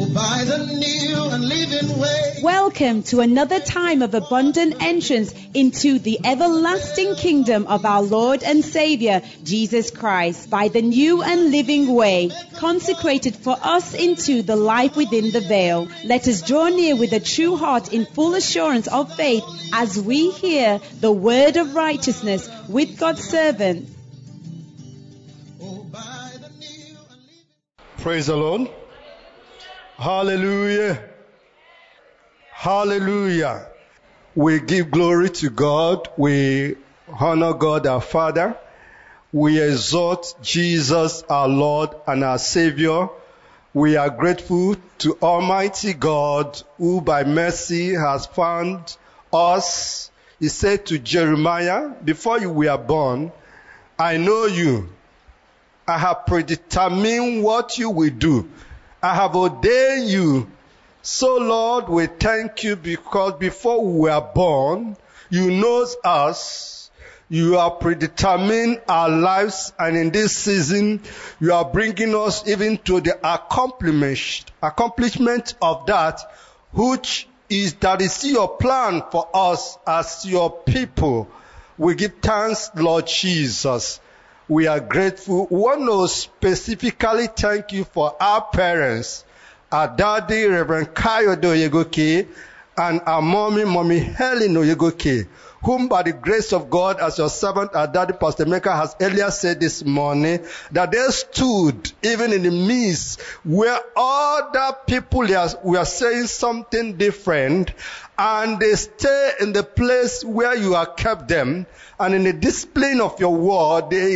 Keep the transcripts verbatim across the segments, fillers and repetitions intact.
by the new and living way. Welcome to another time of abundant entrance into the everlasting kingdom of our Lord and Savior, Jesus Christ, by the new and living way, consecrated for us into the life within the veil. Let us draw near with a true heart in full assurance of faith as we hear the word of righteousness with God's servant. Praise the Lord. Hallelujah. Hallelujah. We give glory to God. We honor God our Father. We exalt Jesus our Lord and our Savior. We are grateful to Almighty God who by mercy has found us. He said to Jeremiah, before you were born, I know you. I have predetermined what you will do. I have ordained you. So Lord, we thank you because before we were born, you know us. You have predetermined our lives, and in this season, you are bringing us even to the accomplishment, accomplishment of that which is that is your plan for us as your people. We give thanks, Lord Jesus. We are grateful. We want to specifically thank you for our parents, our daddy, Reverend Kayo Oyegoke, and our mommy, Mommy Helen Oyegoke, whom by the grace of God, as your servant, our daddy, Pastor Mecca, has earlier said this morning, that they stood even in the midst where other people were saying something different, and they stay in the place where you have kept them, and in the discipline of your word, they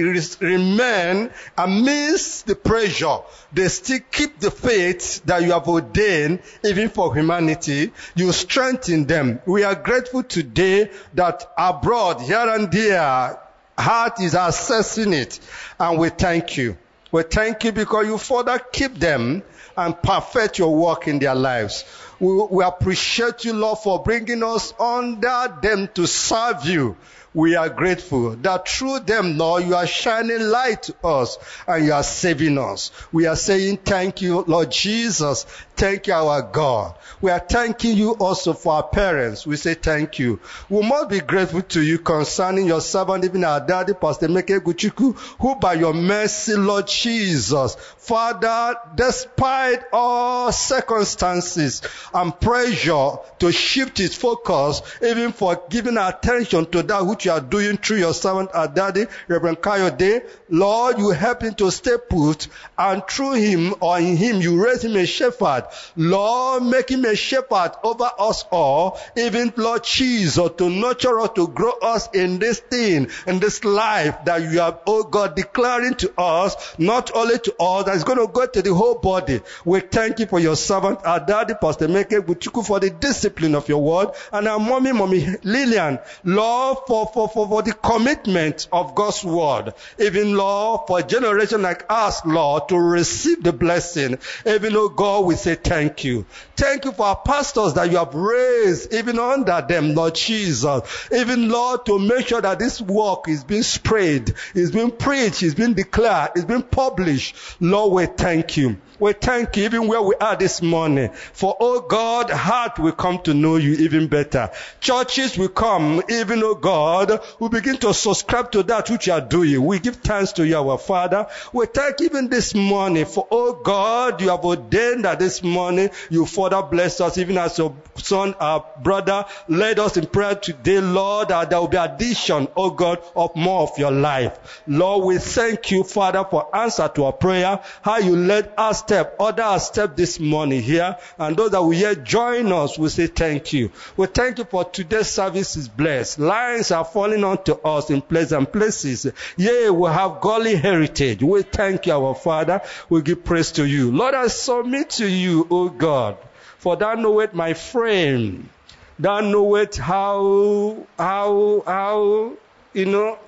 remain amidst the pressure. They still keep the faith that you have ordained, even for humanity. You strengthen them. We are grateful today that abroad, here and there, heart is assessing it, and we thank you. We thank you because you further keep them and perfect your work in their lives. We, we appreciate you, Lord, for bringing us under them to serve you. We are grateful that through them, Lord, you are shining light to us and you are saving us. We are saying thank you, Lord Jesus. Thank you, our God. We are thanking you also for our parents. We say thank you. We must be grateful to you concerning your servant, even our daddy, Pastor Meke Guchiku, who by your mercy, Lord Jesus, Father, despite all circumstances and pressure to shift his focus, even for giving attention to that which you are doing through your servant, our daddy, Reverend Kayode, Lord, you help him to stay put, and through him or in him, you raise him a shepherd. Lord, make him a shepherd over us all, even Lord Jesus, to nurture us, to grow us in this thing, in this life that you have, oh God, declaring to us, not only to us, that is going to go to the whole body. We thank you for your servant, our daddy, Pastor Meke Buchuku, for the discipline of your word, and our mommy, mommy Lillian, Lord, for, for, for, for the commitment of God's word, even Lord, for a generation like us, Lord, to receive the blessing, even oh God, we say thank you. Thank you for our pastors that you have raised, even under them, Lord Jesus. Even, Lord, to make sure that this work is being spread, is being preached, is being declared, is being published. Lord, we thank you. We thank you even where we are this morning. For, oh God, heart will come to know you even better. Churches will come, even, oh God, we begin to subscribe to that which you are doing. We give thanks to you, our Father. We thank even this morning for, oh God, you have ordained that this morning you further bless us, even as your son, our brother, led us in prayer today, Lord, that there will be addition, oh God, of more of your life. Lord, we thank you, Father, for answer to our prayer, how you led us step, order step this morning here, and those that will here join us, we say thank you. We thank you for today's service is blessed. Lines are falling onto us in pleasant places. Yea, we have godly heritage. We thank you, our Father. We give praise to you. Lord, I submit to you, O God, for thou knowest my frame. Thou knowest how, how, how, you know,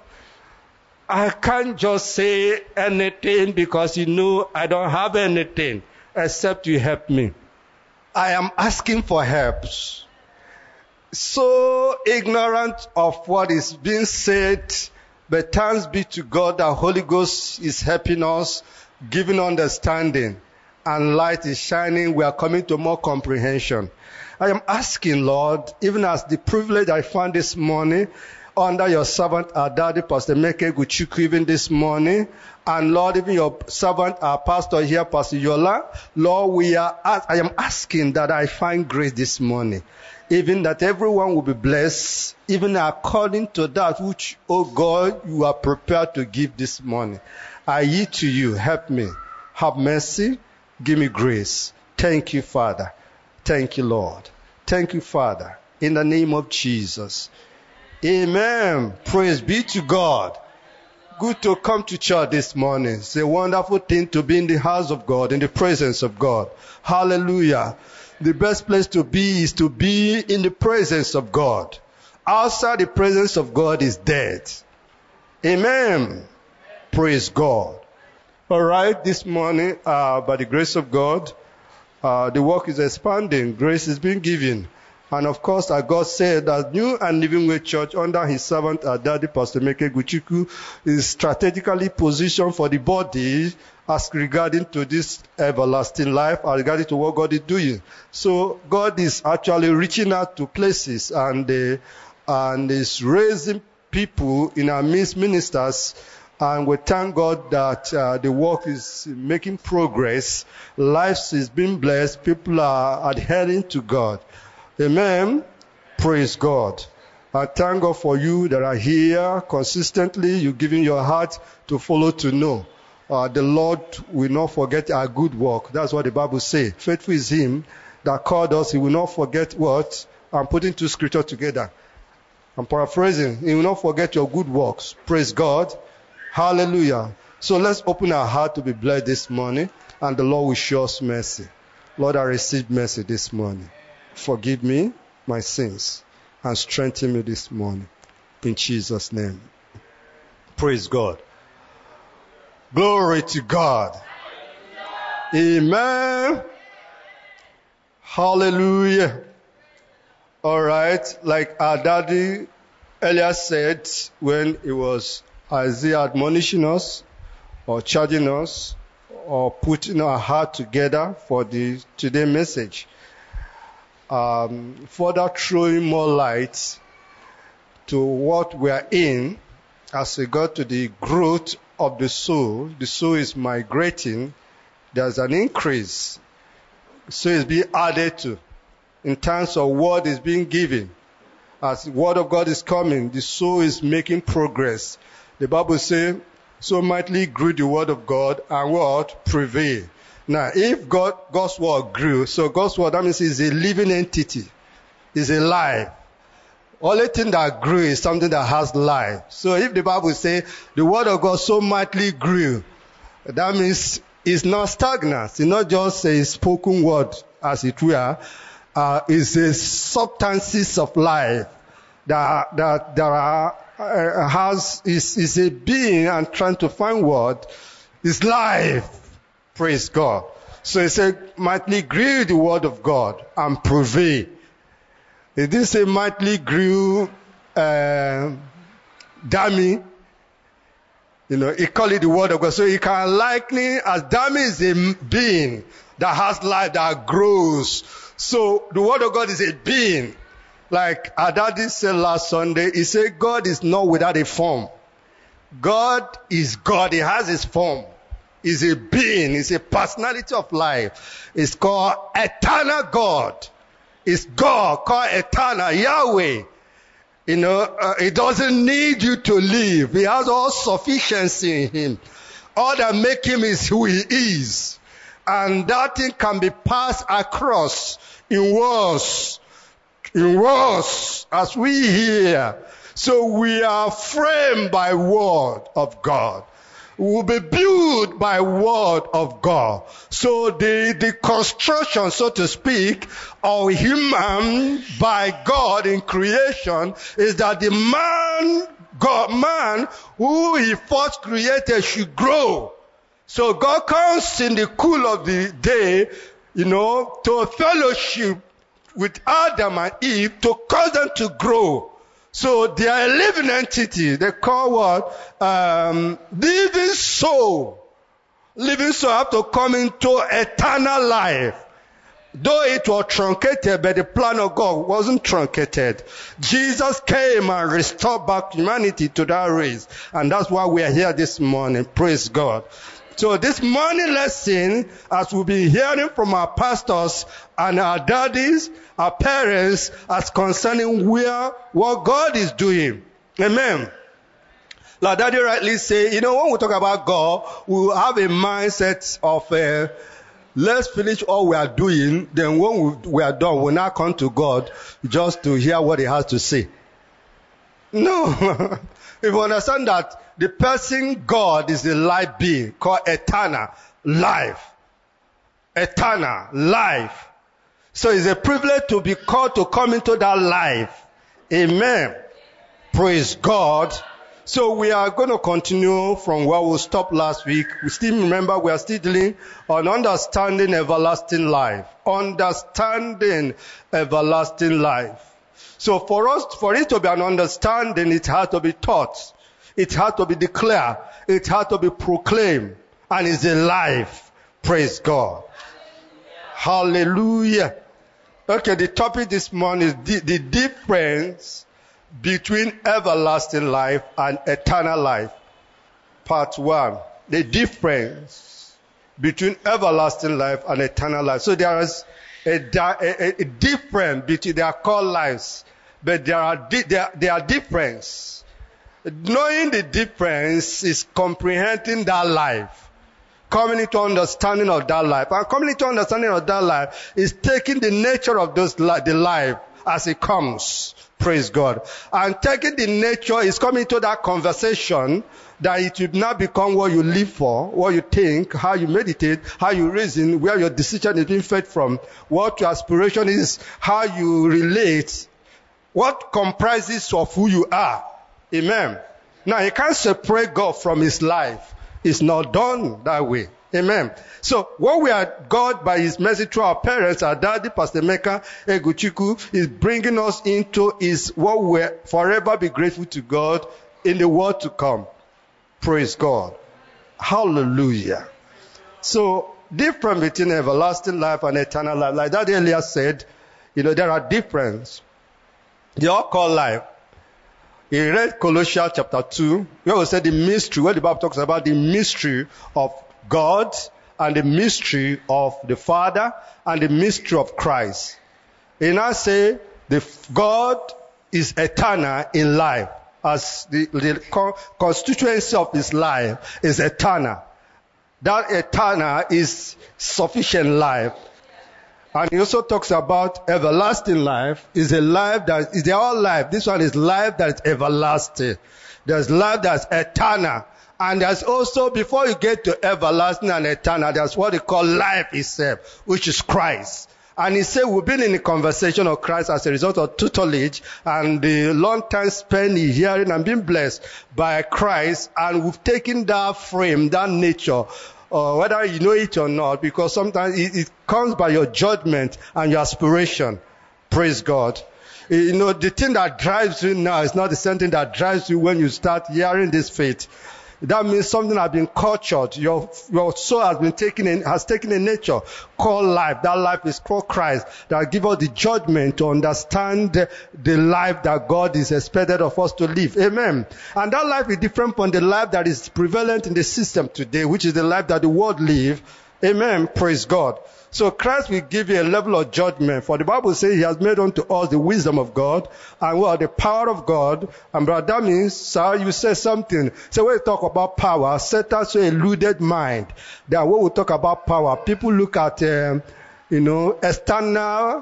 I can't just say anything because you know I don't have anything except you help me. I am asking for help. So ignorant of what is being said, but thanks be to God that Holy Ghost is helping us, giving understanding. and light is shining. We are coming to more comprehension. I am asking, Lord, even as the privilege I found this morning under your servant, our daddy, Pastor Meke Guchuku, even this morning, and Lord, even your servant, our pastor here, Pastor Yola, Lord, we are, I am asking that I find grace this morning, even that everyone will be blessed, even according to that which, oh God, you are prepared to give this morning. I yield to you. Help me. Have mercy. Give me grace. Thank you, Father. Thank you, Lord. Thank you, Father. In the name of Jesus. Amen. Praise be to God. Good to come to church this morning. It's a wonderful thing to be in the house of God, in the presence of God. Hallelujah. The best place to be is to be in the presence of God. Outside the presence of God is death. Amen. Praise God. All right, this morning, uh, by the grace of God, uh, the work is expanding. Grace is being given. And of course, as God said, that New and Living Way Church, under his servant, our daddy, Pastor Meke Guchuku, is strategically positioned for the body as regarding to this everlasting life, as regarding to what God is doing. So God is actually reaching out to places and, uh, and is raising people in our midst, ministers. And we thank God that uh, the work is making progress. Lives is being blessed. People are adhering to God. Amen. Praise God. I thank God for you that are here consistently. You're giving your heart to follow, to know. Uh, the Lord will not forget our good work. That's what the Bible says. Faithful is him that called us. He will not forget what? I'm putting two scriptures together. I'm paraphrasing. He will not forget your good works. Praise God. Hallelujah. So let's open our heart to be blessed this morning, and the Lord will show us mercy. Lord, I receive mercy this morning. Forgive me my sins and strengthen me this morning. In Jesus' name. Praise God. Glory to God. Amen. Hallelujah. All right. Like our daddy earlier said when he was Isaiah admonishing us or charging us or putting our heart together for the today message. Um, further throwing more light to what we are in as we go to the growth of the soul. The soul is migrating. There's an increase. So it's being added to in terms of what is being given. As the word of God is coming, the soul is making progress. The Bible says, so mightily grew the word of God and what? Prevail. Now, if God, God's word grew, so God's word, that means it's a living entity. It's a life. Only thing that grew is something that has life. So if the Bible says the word of God so mightily grew, that means it's not stagnant. It's not just a spoken word, as it were. Uh, it's a substances of life that, that, that are, uh, has, is, is a being and trying to find word. It's life. Praise God. So he said, mightily grew the word of God and prevail. It didn't say mightily grew uh, dummy. You know, he called it the word of God. So he can liken it as dummy is a being that has life, that grows. So the word of God is a being. Like our daddy said last Sunday, he said God is not without a form. God is God. He has his form. Is a being, is a personality of life. It's called eternal God. It's God called eternal, Yahweh. You know, uh, he doesn't need you to live. He has all sufficiency in him. All that make him is who he is. And that thing can be passed across in words, in words, as we hear. So we are framed by word of God. Will be built by word of God. So the, the construction, so to speak, of human by God in creation is that the man, God, man who he first created should grow. So God comes in the cool of the day, you know, to fellowship with Adam and Eve to cause them to grow. So they are a living entity. They call what? Um, living soul. living soul have to come into eternal life. Though it was truncated, but the plan of God wasn't truncated. Jesus came and restored back humanity to that race. And that's why we are here this morning. Praise God. So this morning lesson, as we'll be hearing from our pastors and our daddies, our parents, as concerning where, what God is doing. Amen. Like Daddy rightly say, you know, when we talk about God, we will have a mindset of, uh, let's finish all we are doing, then when we, we are done, we'll now come to God just to hear what He has to say. No. If you understand that the person God is the life being called eternal life. Eternal life. So it's a privilege to be called to come into that life. Amen. Praise God. So we are going to continue from where we stopped last week. We still remember we are still dealing on understanding everlasting life. Understanding everlasting life. So for us, for it to be an understanding, it has to be taught. It has to be declared. It has to be proclaimed. And it's a life. Praise God. Hallelujah. Okay, the topic this morning is the, the difference between everlasting life and eternal life. Part one. The difference between everlasting life and eternal life. So there is a, a, a difference between, they are called lives, but there are, there, there are difference. Knowing the difference is comprehending that life. Coming into understanding of that life. And coming into understanding of that life is taking the nature of those li- the life as it comes. Praise God. And taking the nature is coming to that conversation that it will not become what you live for, what you think, how you meditate, how you reason, where your decision is being fed from, what your aspiration is, how you relate, what comprises of who you are. Amen. Now you can't separate God from His life. It's not done that way. Amen. So what we are, God by His mercy through our parents, our daddy, Pastor Meka Eguchiku, is bringing us into is what we'll forever be grateful to God in the world to come. Praise God. Hallelujah. So difference between everlasting life and eternal life. Like that earlier said, you know, there are differences. They all call life. He read Colossians chapter two, where we said the mystery, where the Bible talks about the mystery of God and the mystery of the Father and the mystery of Christ. He now say the God is eternal in life, as the, the constituency of His life is eternal. That eternal is sufficient life. And he also talks about everlasting life is a life that is their own life. This one is life that is everlasting. There's life that's eternal. And there's also, before you get to everlasting and eternal, there's what they call life itself, which is Christ. And he said we've been in a conversation of Christ as a result of tutelage and the long time spent in hearing and being blessed by Christ. And we've taken that frame, that nature, or whether you know it or not, because sometimes it, it comes by your judgment and your aspiration. Praise God. You know, the thing that drives you now is not the same thing that drives you when you start hearing this faith. That means something has been cultured. Your, your soul has been taken in, has taken a nature called life. That life is called Christ. That gives us the judgment to understand the, the life that God is expected of us to live. Amen. And that life is different from the life that is prevalent in the system today, which is the life that the world lives. Amen. Praise God. So Christ will give you a level of judgment. For the Bible says He has made unto us the wisdom of God and well, the power of God. And brother, that means, sir, you say something. So when you talk about power, Satan so eluded mind that when we talk about power, people look at, um, you know, external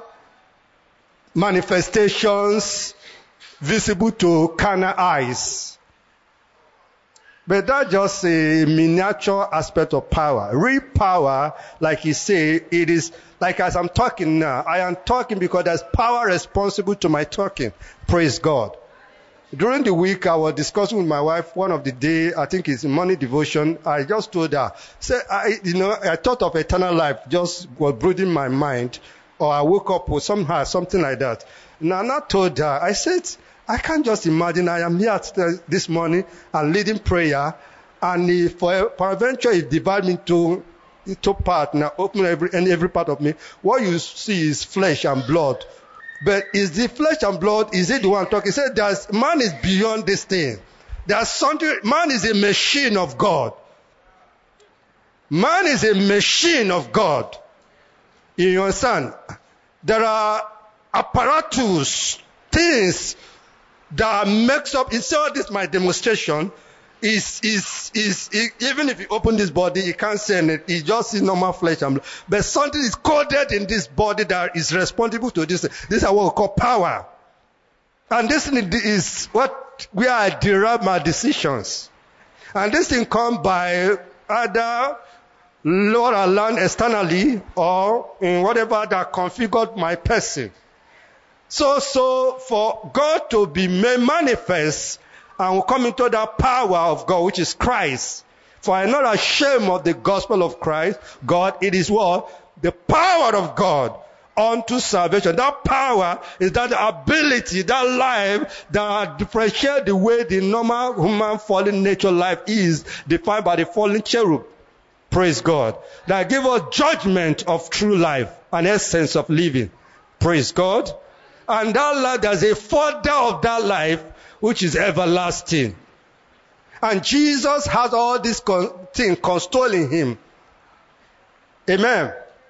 manifestations visible to carnal eyes. But that's just a miniature aspect of power. Real power, like he said, it is like as I'm talking now. I am talking because there's power responsible to my talking. Praise God. During the week, I was discussing with my wife one of the day, I think it's morning devotion. I just told her, say, I, you know, I thought of eternal life just was brooding my mind, or I woke up with somehow something like that. And I not told her, I said, I can't just imagine I am here this morning and leading prayer, And if for peradventure he divide me into, into part, now open every, and every part of me, what you see is flesh and blood. But is the flesh and blood, is it the one talking? He said, there's, man is beyond this thing. There's something, man is a machine of God. Man is a machine of God. You understand? There are apparatus, things that makes up. Instead of this, my demonstration is, is, is, is, even if you open this body, you can't see it. You just see normal flesh and blood. But something is coded in this body that is responsible to this. This is what we call power. And this is what we are derive my decisions. And this thing comes by either Lord I learn externally or in whatever that configured my person. So, so for God to be made manifest and will come into that power of God, which is Christ. For I am not ashamed of the gospel of Christ. God, it is what? The power of God unto salvation. That power is that ability, that life that differentiates the way the normal human fallen nature life is defined by the fallen cherub. Praise God. That give us judgment of true life, an essence of living. Praise God. And that life, there's a further of that life, which is everlasting. And Jesus has all these things constored in him. Amen.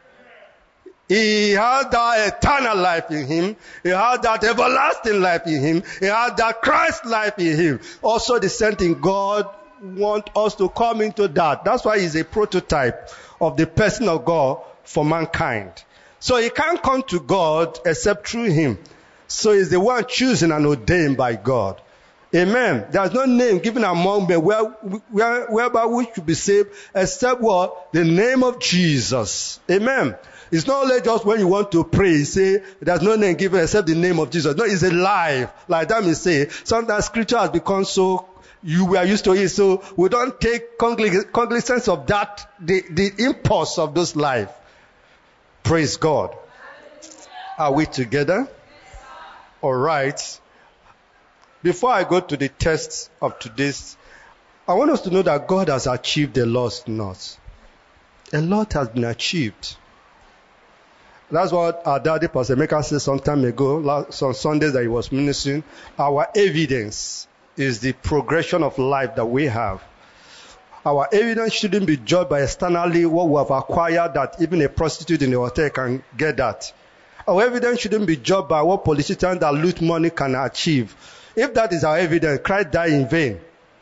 He has that eternal life in him. He has that everlasting life in him. He has that Christ life in him. Also the same thing, God wants us to come into that. That's why he's a prototype of the person of God for mankind. So he can't come to God except through him. So he's the one chosen and ordained by God. Amen. There's no name given among men where, where, whereby we should be saved except what? The name of Jesus. Amen. It's not only just when you want to pray, say, there's no name given except the name of Jesus. No, it's a life. Like that may say, sometimes scripture has become so, you were used to it, so we don't take cognizance of that, the, the impulse of those life. Praise God. Are we together? All right. Before I go to the text of today's, I want us to know that God has achieved a lot in us. A lot has been achieved. That's what our daddy, Pastor Emeka, said some time ago, last, on Sundays that he was ministering. Our evidence is the progression of life that we have. Our evidence shouldn't be judged by externally what we have acquired, that even a prostitute in the hotel can get that. Our evidence shouldn't be judged by what politicians that loot money can achieve. If that is our evidence, Christ died in vain.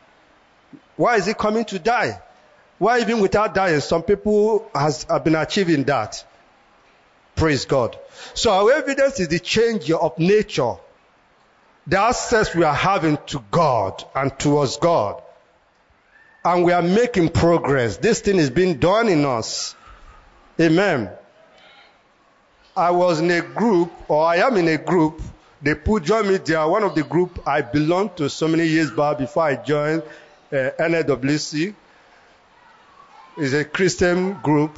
Why is he coming to die? Why even without dying, some people has, have been achieving that. Praise God. So our evidence is the change of nature. The access we are having to God and towards God. And we are making progress. This thing is being done in us. Amen. I was in a group, or I am in a group. They put join me there. One of the group I belonged to so many years back before I joined uh, N A W C. It's a Christian group.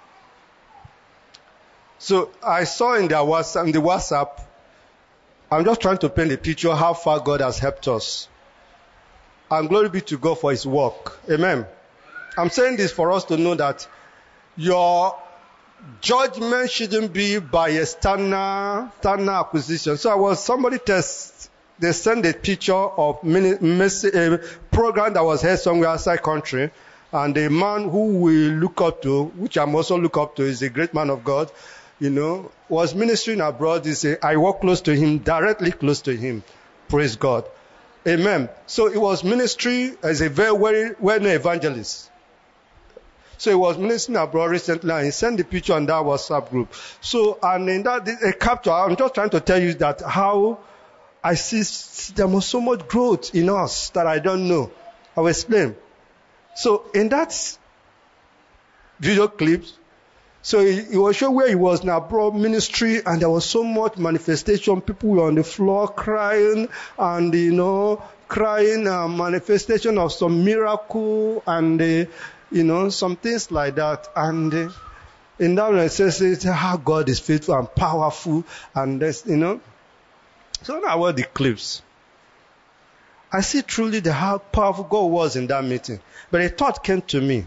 So I saw in their WhatsApp, in the WhatsApp, I'm just trying to paint a picture how far God has helped us. And glory be to God for his work. Amen. I'm saying this for us to know that your judgment shouldn't be by external, external acquisition. So I was, somebody test, they sent a picture of mini, a program that was held somewhere outside country. And the man who we look up to, which I'm also look up to, is a great man of God, you know, was ministering abroad. He said, I walk close to him, directly close to him. Praise God. Amen. So it was ministry as a very, very well-known evangelist. So he was ministering abroad recently and he sent the picture on that WhatsApp group. So, and in that, a capture, I'm just trying to tell you that how I see there was so much growth in us that I don't know. I will explain. So in that video clips, so he, he was showing where he was in abroad ministry and there was so much manifestation. People were on the floor crying and, you know, crying, uh, manifestation of some miracle and, uh, you know, some things like that. And uh, in that way, it says how God is faithful and powerful. And, this, you know, so now were the clips. I see truly the how powerful God was in that meeting. But a thought came to me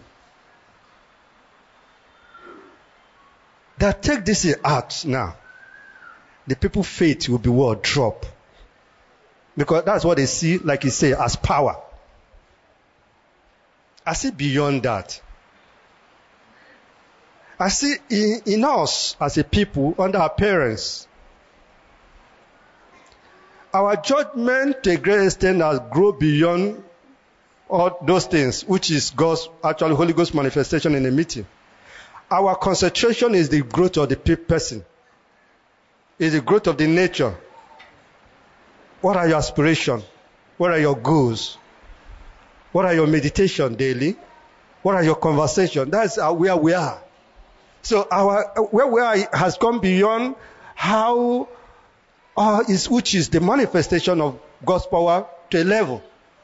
that take this out now. The people's faith will be what? Drop. Because that's what they see, like you say, as power. I see beyond that. I see in, in us as a people, under our parents, our judgment to a great extent has grown beyond all those things, which is God's, actually Holy Ghost manifestation in a meeting. Our concentration is the growth of the person, is the growth of the nature. What are your aspirations? What are your goals? What are your meditation daily? What are your conversations? That's where we are. So our where we are has gone beyond how uh, is which is the manifestation of God's power to a level.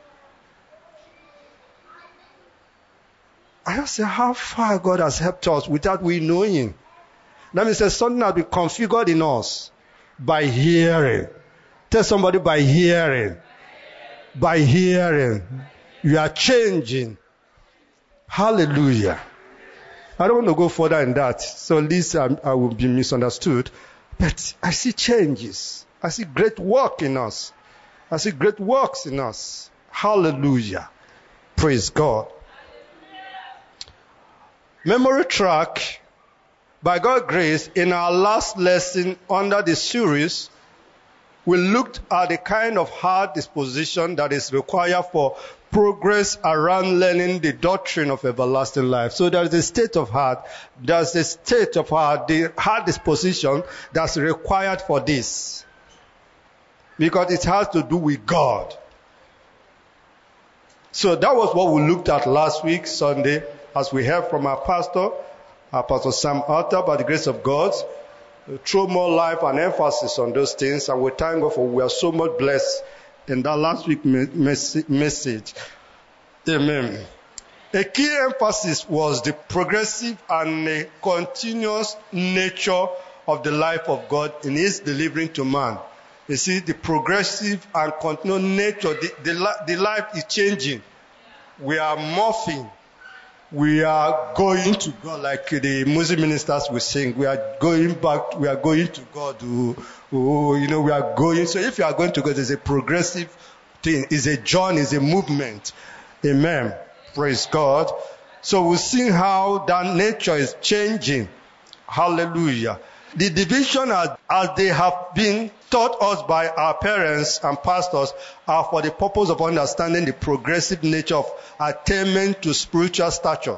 I just say how far God has helped us without we knowing. That means there's something has been configured in us by hearing. Tell somebody by hearing. By hearing. You are changing. Hallelujah. I don't want to go further in that. So at least I, I will be misunderstood. But I see changes. I see great work in us. I see great works in us. Hallelujah. Praise God. Memory track. By God's grace, in our last lesson under the series, we looked at the kind of heart disposition that is required for progress around learning the doctrine of everlasting life. So there is a state of heart, there's a state of heart, the heart disposition that's required for this. Because it has to do with God. So that was what we looked at last week, Sunday, as we heard from our pastor, our Pastor Sam Arthur, by the grace of God. Throw more life and emphasis on those things, and we thank God for we are so much blessed in that last week message. Amen. A key emphasis was the progressive and a continuous nature of the life of God in His delivering to man. You see, the progressive and continuous nature, the, the, the life is changing. We are morphing. We are going to God, like the Muslim ministers will sing. We are going back. We are going to God. Who, who, you know, we are going. So if you are going to God, it's a progressive thing. It's a journey. It's a movement. Amen. Praise God. So we'll see how that nature is changing. Hallelujah. The division as, as they have been taught us by our parents and pastors are for the purpose of understanding the progressive nature of attainment to spiritual stature.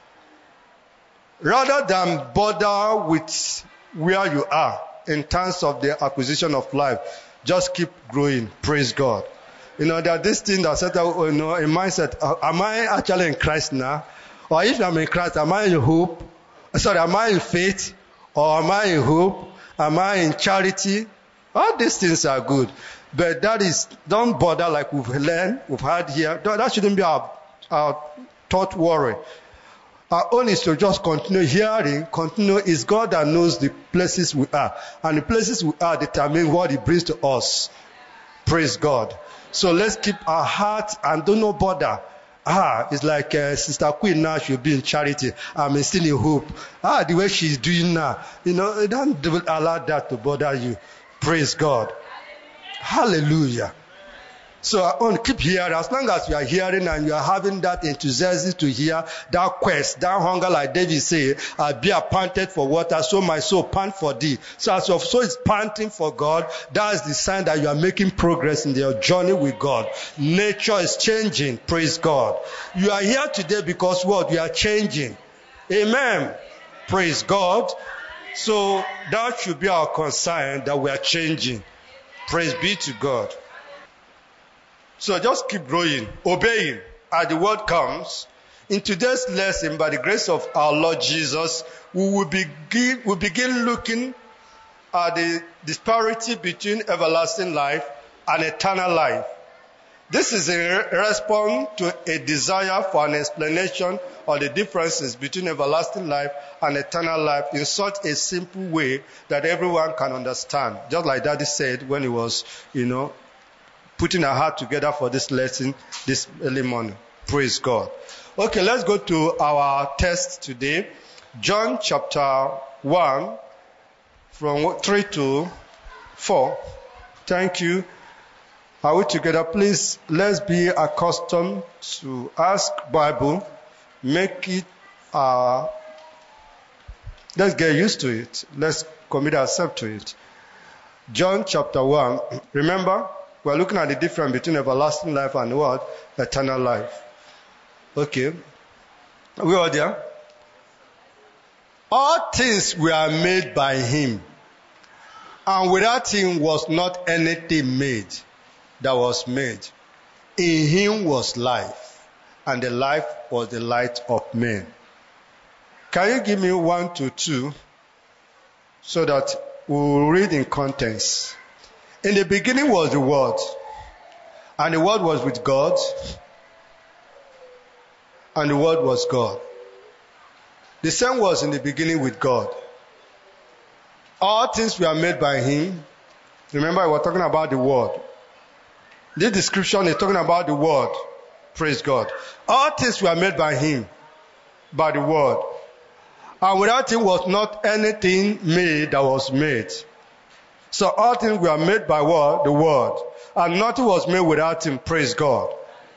Rather than bother with where you are in terms of the acquisition of life, just keep growing. Praise God. You know, there are these things that set out, you know, a mindset. Uh, am I actually in Christ now? Or if I'm in Christ, am I in hope? Sorry, am I in faith? Or am I in hope? Am I in charity? All these things are good. But that is, don't bother like we've learned, we've had here. That shouldn't be our, our thought worry. Our own is to just continue hearing, continue. It's God that knows the places we are. And the places we are determine what He brings to us. Praise God. So let's keep our heart and do not bother. Ah, it's like uh, Sister Queen now, she'll be in charity. I'm still in hope. Ah, the way she's doing now. You know, don't allow that to bother you. Praise God. Hallelujah. So I want to keep hearing. As long as you are hearing and you are having that enthusiasm to hear, that quest, that hunger, like David said, I'll be panted for water, so my soul pant for thee. So as your soul is panting for God, that is the sign that you are making progress in your journey with God. Nature is changing. Praise God. You are here today because what? You are changing. Amen. Praise God. So that should be our concern, that we are changing. Praise be to God. So just keep growing, obeying as the word comes. In today's lesson, by the grace of our Lord Jesus, we will begin, we'll begin looking at the disparity between everlasting life and eternal life. This is a response to a desire for an explanation of the differences between everlasting life and eternal life in such a simple way that everyone can understand. Just like Daddy said when he was, you know, putting our heart together for this lesson this early morning. Praise God. Okay, let's go to our text today. John chapter one, from three to four. Thank you. Are we together? Please, let's be accustomed to ask Bible. Make it, uh, let's get used to it. Let's commit ourselves to it. John chapter one. Remember, we're looking at the difference between everlasting life and what? Eternal life. Okay. We are there. All things were made by him, and without him was not anything made that was made. In him was life, and the life was the light of men. Can you give me one to two so that we'll read in context? In the beginning was the Word, and the Word was with God, and the Word was God. The same was in the beginning with God. All things were made by him. Remember, we were talking about the Word. This description is talking about the Word. Praise God. All things were made by him, by the Word. And without him was not anything made that was made. So all things were made by what? The Word. And nothing was made without him. Praise God.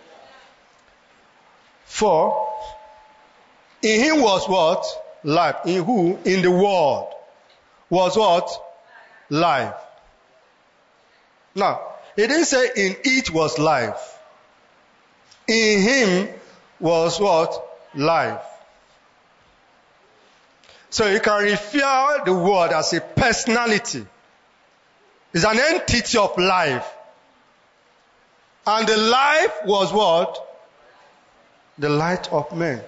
Four. In him was what? Life. In who? In the world. Was what? Life. Now, it didn't say in it was life. In him was what? Life. So you can refer the word as a personality. It's an entity of life. And the life was what? The light of men.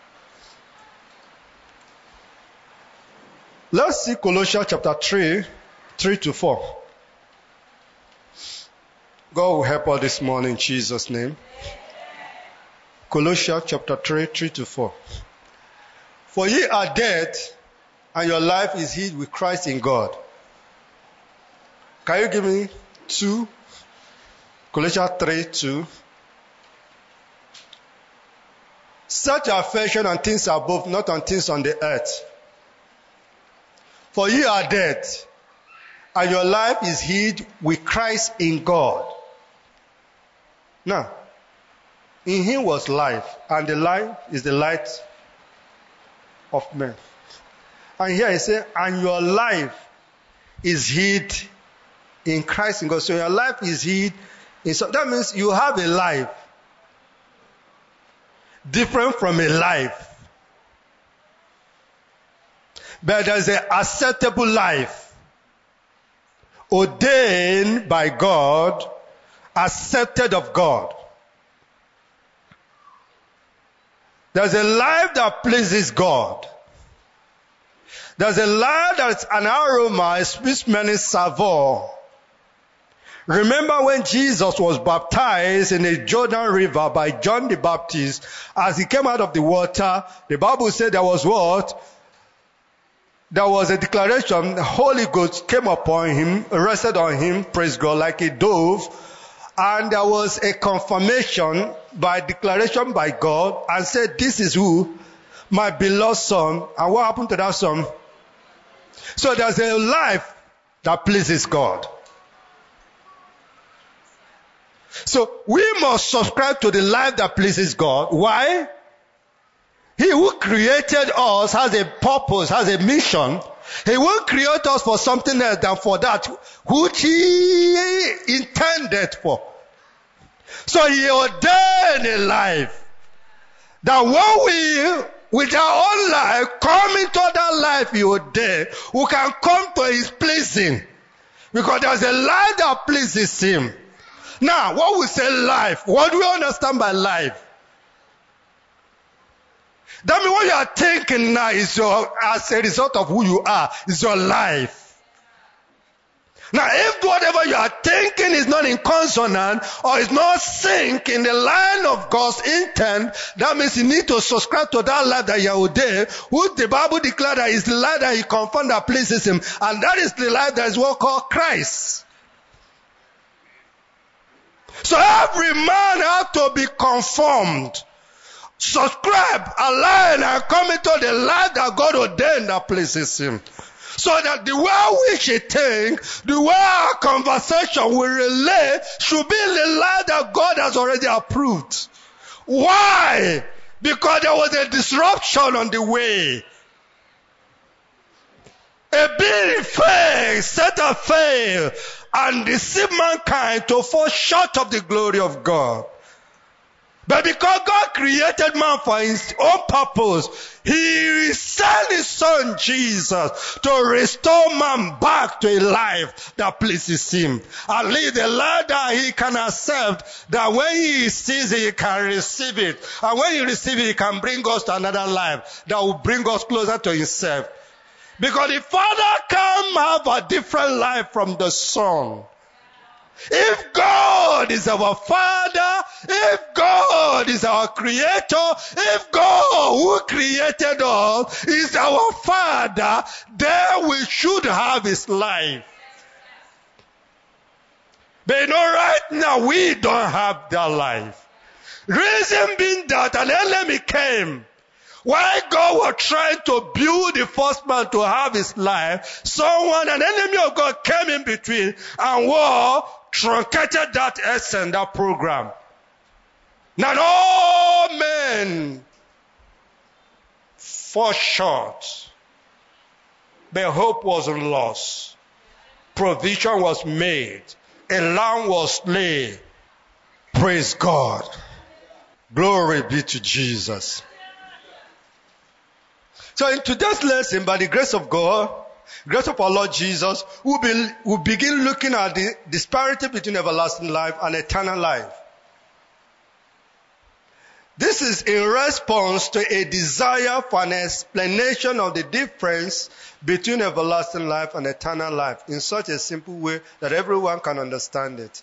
Let's see Colossians chapter three, three to four. God will help us this morning in Jesus' name. Colossians chapter three, three to four. For ye are dead, and your life is hid with Christ in God. Can you give me two? Colossians three, two. Set your affection on things above, not on things on the earth. For ye are dead, and your life is hid with Christ in God. Now, in him was life, and the life is the light of men. And here he says, and your life is hid in Christ in God. So your life is hid in, so that means you have a life different from a life. But there's an acceptable life ordained by God, accepted of God. There's a life that pleases God. There's a life that's an aroma, a sweet-smelling savour. Remember when Jesus was baptized in the Jordan River by John the Baptist, as he came out of the water, the Bible said there was what? There was a declaration, the Holy Ghost came upon him, rested on him, praise God, like a dove. And there was a confirmation by declaration by God and said, this is who? My beloved son. And what happened to that son? So there's a life that pleases God. So we must subscribe to the life that pleases God. Why? He who created us has a purpose, has a mission. He won't create us for something else than for that which he intended for. So he ordained a life that when we, with our own life, come into that life he ordained, we can come to his pleasing. Because there's a life that pleases him. Now, what we say life, what do we understand by life? That means what you are thinking now is your, as a result of who you are, is your life. Now, if whatever you are thinking is not in consonant or is not sync in the line of God's intent, that means you need to subscribe to that life that you are ordained, which the Bible declares that is the life that he confirmed that pleases him. And that is the life that is what called Christ. So every man has to be conformed, subscribe, align, and come into the life that God ordained that pleases him. So that the way we should think, the way our conversation will relate, should be in the life that God has already approved. Why? Because there was a disruption on the way. A being failed, Satan failed, and deceived mankind to fall short of the glory of God. But because God created man for his own purpose, he sent his son Jesus to restore man back to a life that pleases him. And live the life that he can accept, that when he sees it, he can receive it. And when he receives it, he can bring us to another life that will bring us closer to himself. Because the Father can have a different life from the Son. If God is our Father, if God is our Creator, if God who created us is our Father, then we should have his life. But you know, right now we don't have that life. Reason being that an enemy came. While God was trying to build the first man to have his life, someone, an enemy of God, came in between and war truncated that essence, that program. Now all men fall short. But hope wasn't lost. Provision was made. A lamb was slain. Praise God. Glory be to Jesus. So in today's lesson, by the grace of God, grace of our Lord Jesus, we'll, be, we'll begin looking at the disparity between everlasting life and eternal life. This is in response to a desire for an explanation of the difference between everlasting life and eternal life in such a simple way that everyone can understand it.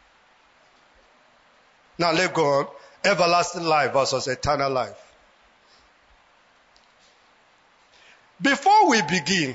Now let's go on. Everlasting life versus eternal life. Before we begin,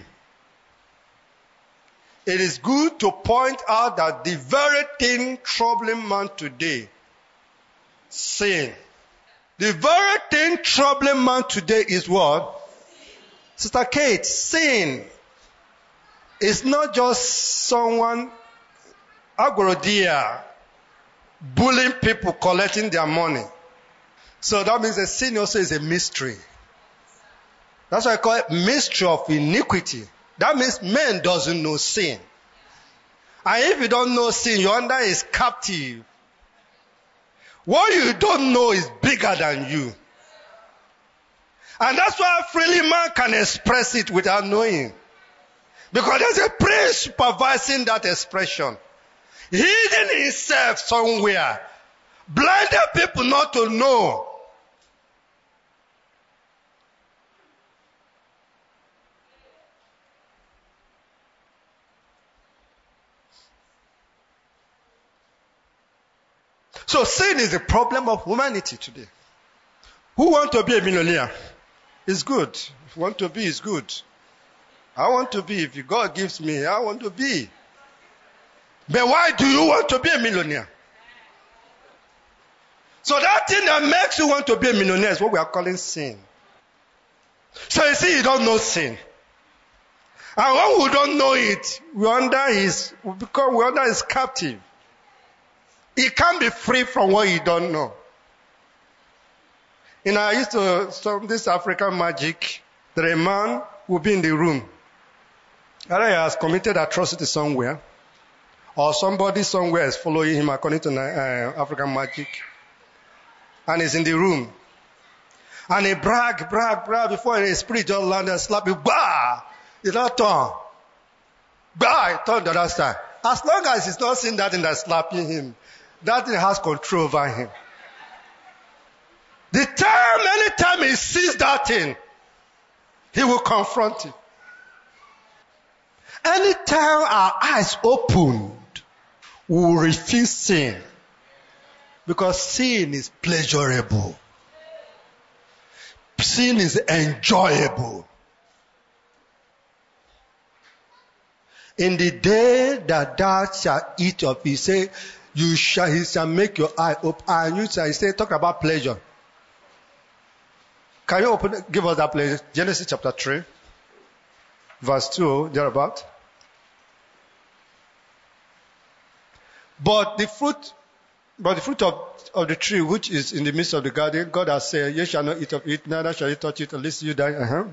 it is good to point out that the very thing troubling man today, sin. The very thing troubling man today is what? Sister Kate, sin. It's not just someone, agorodia, bullying people, collecting their money. So that means that sin also is a mystery. That's why I call it mystery of iniquity. That means man doesn't know sin. And if you don't know sin, you're under his captive. What you don't know is bigger than you. And that's why freely man can express it without knowing. Because there's a prince supervising that expression. Hidden himself somewhere. Blinded people not to know. So sin is the problem of humanity today. Who want to be a millionaire? It's good. If you want to be, it's good. I want to be. If God gives me, I want to be. But why do you want to be a millionaire? So that thing that makes you want to be a millionaire is what we are calling sin. So you see, you don't know sin. And when we don't know it, we under his, we become, we under his captive. He can't be free from what you don't know. You know, I used to, some this African magic, that a man will be in the room. Either he has committed atrocity somewhere, or somebody somewhere is following him according to uh, African magic, and he's in the room. And he brag, brag, brag before his spirit just land and slap you, bah! It's not turn. Bah! It turn the other side. As long as he's not seeing that thing that's slapping him, that thing has control over him. The time, anytime he sees that thing, he will confront it. Anytime our eyes opened, we will refuse sin. Because sin is pleasurable. Sin is enjoyable. In the day that thou shalt eat of it, say, You shall, he shall make your eye open. And you shall say, talk about pleasure. Can you open, give us that place? Genesis chapter three, verse two, thereabout. But the fruit, but the fruit of, of the tree which is in the midst of the garden, God has said, ye shall not eat of it, neither shall you touch it, unless you die. Uh-huh.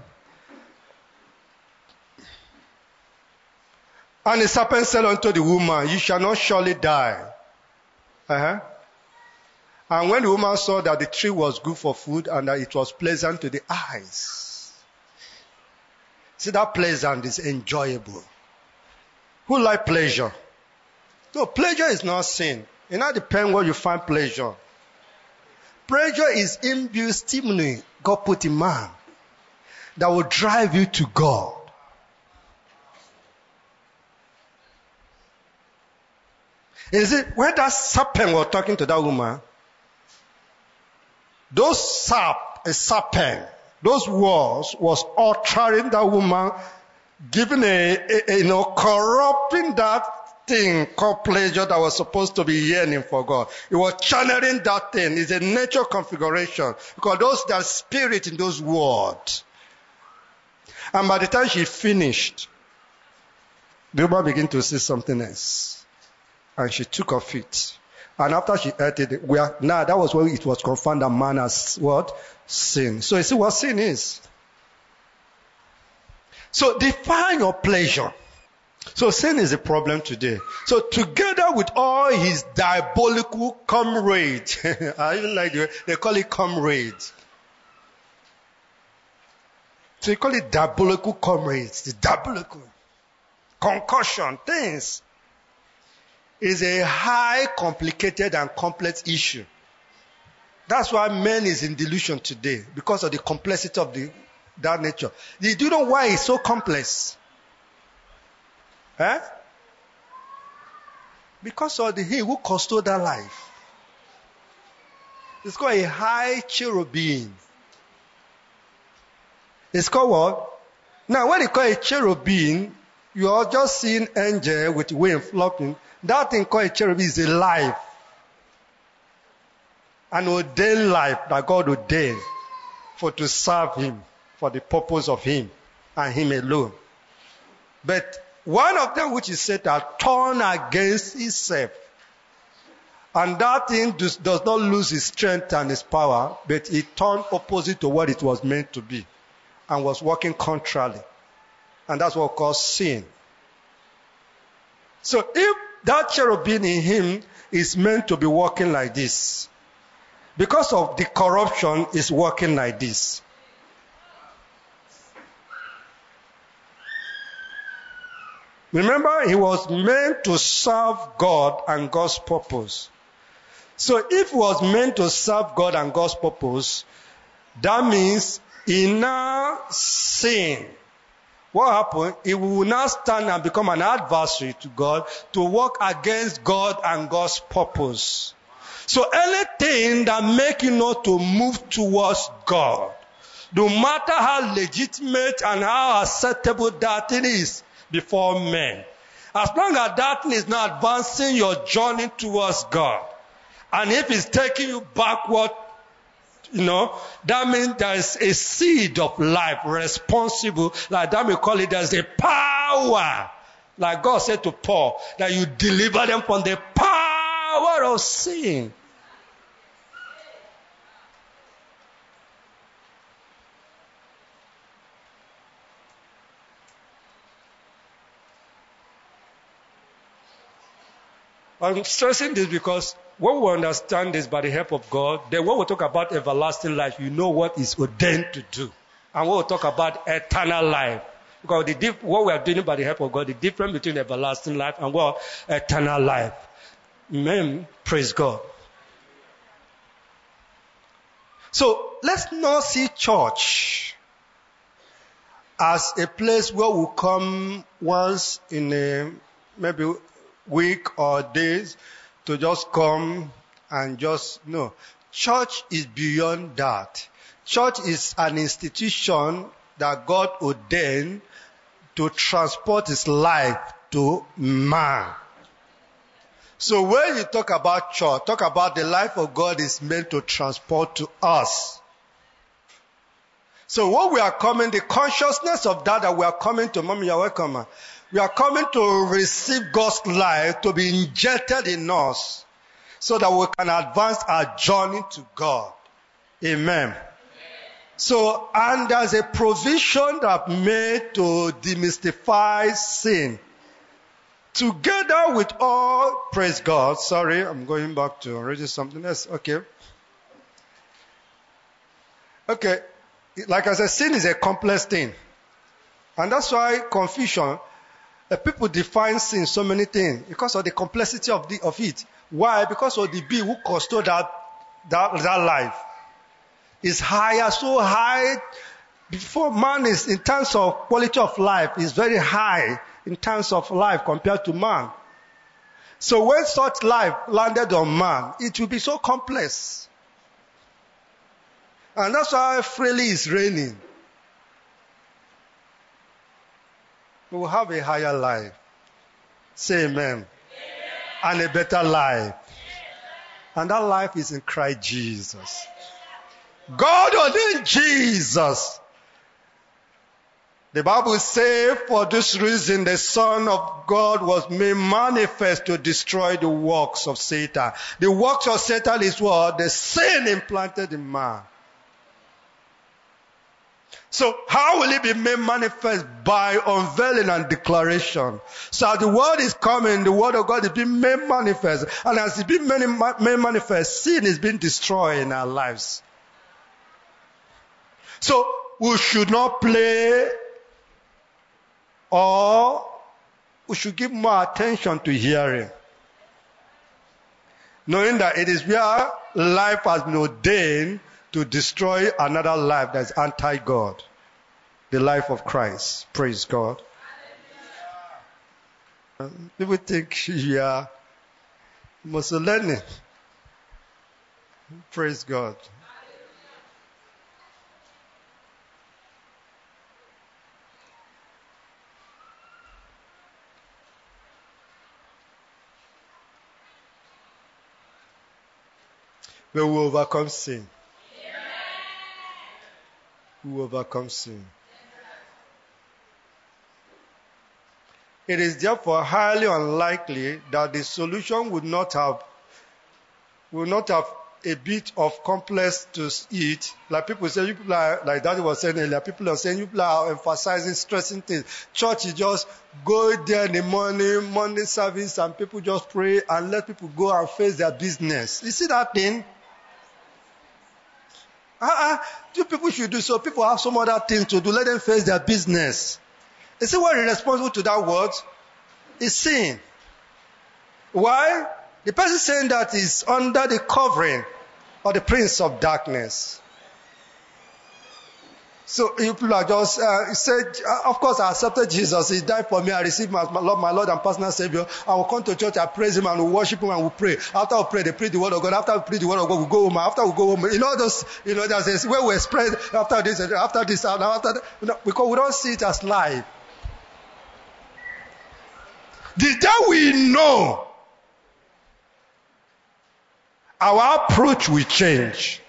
And the serpent said unto the woman, ye shall not surely die. Uh-huh. And when the woman saw that the tree was good for food and that it was pleasant to the eyes. See, that pleasant is enjoyable. Who like pleasure? No, pleasure is not sin. It not depends where you find pleasure. Pleasure is inbuilt stimuli God put in man that will drive you to God. Is it when that serpent was talking to that woman? Those sap, a serpent, those words was altering that woman, giving a, a, a, you know, corrupting that thing called pleasure that was supposed to be yearning for God. It was channeling that thing. It's a nature configuration because those that spirit in those words. And by the time she finished, the woman began to see something else, and she took of it. And after she ate it, we are, now that was when it was confirmed that man has what? Sin. So you see what sin is. So define your pleasure. So sin is a problem today. So together with all his diabolical comrades, I even like the way they call it comrades. So you call it diabolical comrades, the diabolical concussion things. Is a high, complicated, and complex issue. That's why man is in delusion today, because of the complexity of the, that nature. Do you know why it's so complex? Eh? Because of the he who custodied that life. It's called a high cherubim. It's called what? Now, when they call a cherubim, you are just seeing angel with wings flopping. That thing called a cherubim is a life. An ordained life that God ordained for to serve him, for the purpose of him and him alone. But one of them, which is Satan, turned against himself. And that thing does, does not lose his strength and his power, but it turned opposite to what it was meant to be and was working contrarily. And that's what we call sin. So if that cherubim in him is meant to be working like this, because of the corruption is working like this. Remember, he was meant to serve God and God's purpose. So if he was meant to serve God and God's purpose, that means he now sinned. What happened? He will now stand and become an adversary to God to work against God and God's purpose. So anything that makes you not to move towards God, no matter how legitimate and how acceptable that thing is before men, as long as that thing is not advancing your journey towards God, and if it's taking you backward, you know, that means there is a seed of life responsible, like that we call it, there's a power, like God said to Paul, that you deliver them from the power of sin. I'm stressing this because when we understand this by the help of God, then when we talk about everlasting life, you know what is ordained to do. And when we talk about eternal life, because the diff- what we are doing by the help of God, the difference between everlasting life and what? Eternal life. Amen. Praise God. So let's not see church as a place where we come once in a maybe week or days to just come and just, no. Church is beyond that. Church is an institution that God ordained to transport his life to man. So when you talk about church, talk about the life of God is meant to transport to us. So what we are coming, the consciousness of that that we are coming to, Mommy, you're welcome. Man. We are coming to receive God's life to be injected in us so that we can advance our journey to God. Amen. So, and there's a provision that made to demystify sin. Together with all, praise God. Sorry, I'm going back to already something else. Okay. Okay. Like I said, sin is a complex thing. And that's why confusion, uh, people define sin so many things because of the complexity of, the, of it. Why? Because of the being who custodied that, that, that life. Is higher, so high. Before man is, in terms of quality of life, is very high in terms of life compared to man. So when such life landed on man, it will be so complex. And that's why freely is reigning. We will have a higher life. Say amen. Amen. And a better life. And that life is in Christ Jesus. God ordained Jesus. The Bible says, for this reason the Son of God was made manifest to destroy the works of Satan. The works of Satan is what? The sin implanted in man. So how will it be made manifest? By unveiling and declaration. So as the word is coming, the word of God is being made manifest. And as it's being made manifest, sin is being destroyed in our lives. So we should not play, or we should give more attention to hearing. Knowing that it is where life has been ordained to destroy another life that's anti-God. The life of Christ. Praise God. People think you are Mussolini. Praise God. We will overcome sin. We will overcome sin. It is therefore highly unlikely that the solution would not have would not have a bit of complex to it. Like people say, you people are, like Daddy was saying earlier, people are saying you people are emphasizing, stressing things. Church is just go there in the morning, Monday service, and people just pray and let people go and face their business. You see that thing? Uh-uh. You people should do so. People have some other things to do. Let them face their business. You see what is responsible to that word? Is sin. Why? The person saying that is under the covering of the prince of darkness. So you people are just, uh, said, uh, of course I accepted Jesus. He died for me. I received my, my, Lord, my Lord and personal Savior. I will come to church, I praise Him and we worship Him and we pray. After we pray, they preach the word of God. After we preach the word of God, we go home. After we go home, you know those, you know, there's a way we spread after this, after this, and after that, you know, because we don't see it as life. The day we know, our approach will change.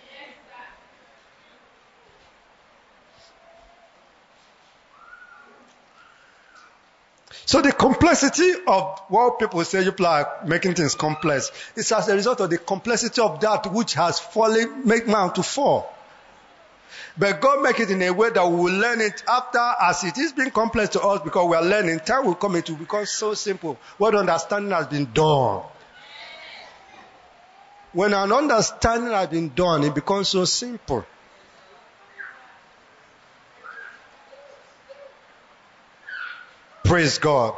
So the complexity of what people say, you are making things complex, is as a result of the complexity of that which has fallen, make man to fall. But God make it in a way that we will learn it after, as it is being complex to us because we are learning. Time will come, it will become so simple. What understanding has been done. When an understanding has been done, it becomes so simple. Praise God.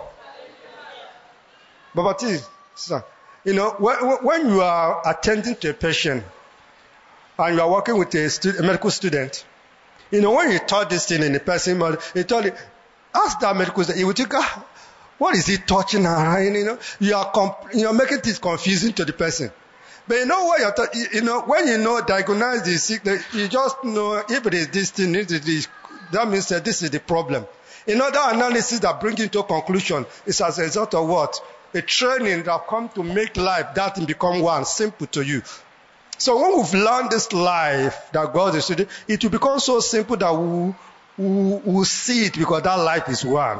But you know, when you are attending to a patient and you are working with a, stu- a medical student, you know, when you taught this thing in the person, you told it, ask that medical student, he will think, ah, what is he touching her? You know, you are comp- you are making things confusing to the person. But you know what you're ta- you know, when you know diagnose the sickness, you just know if it is this thing, it is, that means that this is the problem. In other analysis that bring into conclusion is as a result of what? a training that come to make life, that thing become one, simple to you. So when we've learned this life that God is doing, it will become so simple that we will we'll see it because that life is one.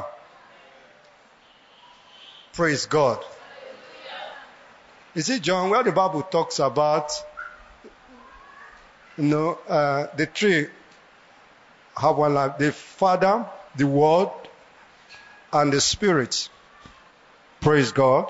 Praise God. You see, John, where the Bible talks about, you know, uh, the three have one life. The Father, the Word, and the Spirit. Praise God.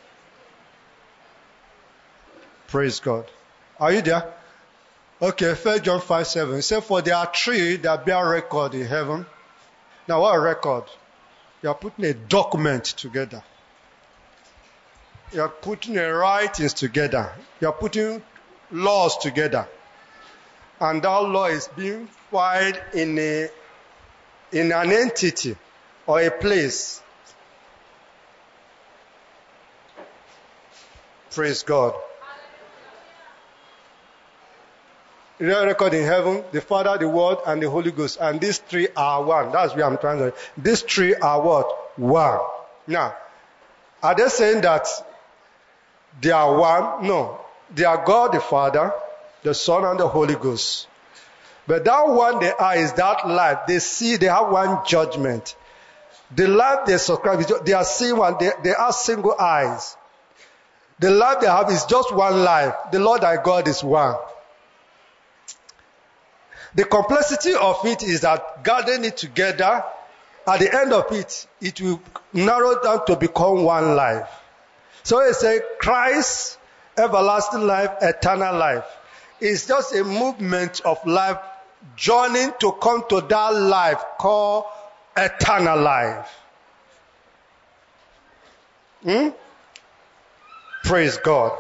Praise God. Are you there? Okay, First John five seven. It says, for there are three that bear record in heaven. Now, what a record? You are putting a document together. You are putting the writings together. You are putting laws together. And that law is being filed in a in an entity or a place. Praise God. You are record in heaven, the Father, the Word, and the Holy Ghost. And these three are one. That's where I'm trying to say. These three are what? One. Now, are they saying that they are one? No. They are God the Father, the Son, and the Holy Ghost. But that one they are is that life. They see, they have one judgment. The life they subscribe, they are seeing one, they, they are single eyes. The life they have is just one life. The Lord thy God is one. The complexity of it is that gathering it together, at the end of it, it will narrow down to become one life. So it says Christ, everlasting life, eternal life. It's just a movement of life journeying to come to that life called eternal life. Hmm? Praise God.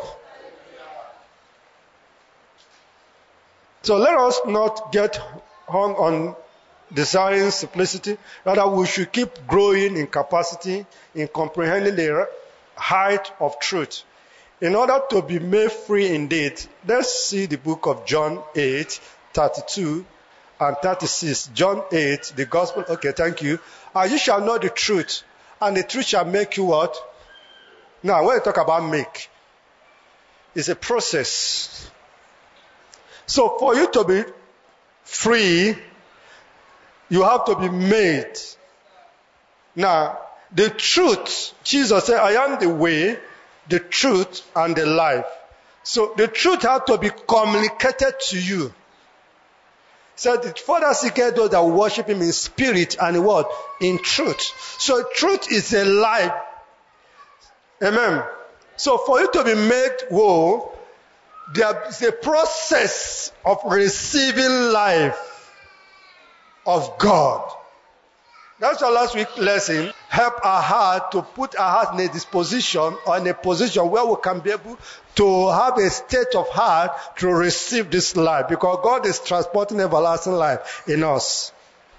So let us not get hung on desiring simplicity. Rather, we should keep growing in capacity, in comprehending the height of truth. In order to be made free indeed, let's see the book of John eight, thirty-two and thirty-six. John eight, the gospel. Okay, thank you. And you shall know the truth, and the truth shall make you what? Now, when you talk about make, it's a process. So for you to be free, you have to be made. Now, the truth, Jesus said, I am the way, the truth, and the life. So the truth has to be communicated to you. So the Father seeketh those that worship Him in spirit and in what? In truth. So truth is a life. Amen. So for you to be made whole, there is a process of receiving life of God. That's our last week's lesson. Help our heart to put our heart in a disposition or in a position where we can be able to have a state of heart to receive this life, because God is transporting everlasting life in us.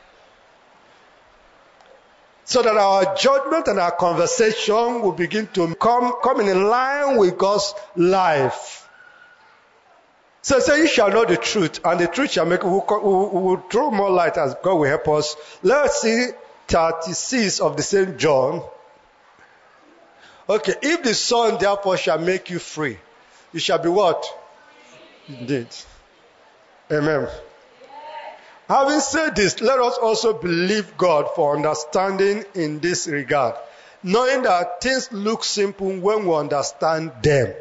So that our judgment and our conversation will begin to come, come in line with God's life. So say, you shall know the truth, and the truth shall make, we will, we will throw more light as God will help us. Let's see thirty-six of the same John. Okay, if the Son therefore shall make you free, you shall be what? Indeed. Amen. Having said this, let us also believe God for understanding in this regard, knowing that things look simple when we understand them.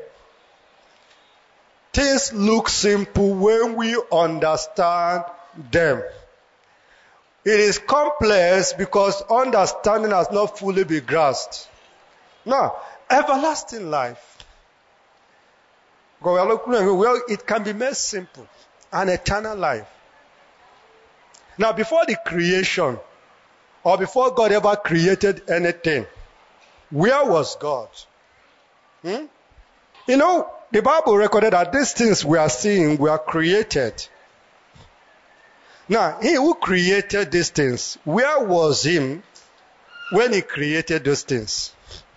Things look simple when we understand them. It is complex because understanding has not fully been grasped. Now, everlasting life. Well, it can be made simple. An eternal life. Now, before the creation, or before God ever created anything, where was God? Hmm? You know, the Bible recorded that these things we are seeing were created. Now, He who created these things, where was Him when He created those things?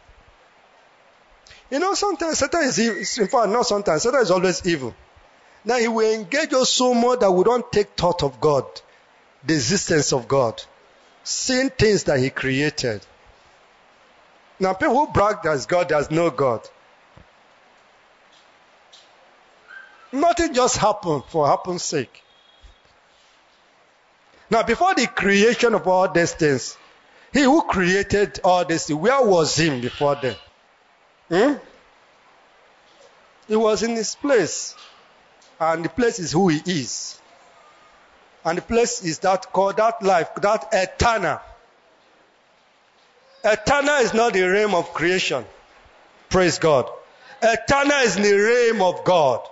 You know, sometimes Satan is evil. In fact, not sometimes. Satan is always evil. Now, he will engage us so much that we don't take thought of God, the existence of God, seeing things that He created. Now, people who brag there's God, there's no God. Nothing just happened for happen's sake. Now, before the creation of all these things, he who created all this, where was him before then? Hmm? He was in his place. And the place is who he is. And the place is that called that life, that eternal. Eternal is not the realm of creation. Praise God. Eternal is the realm of God.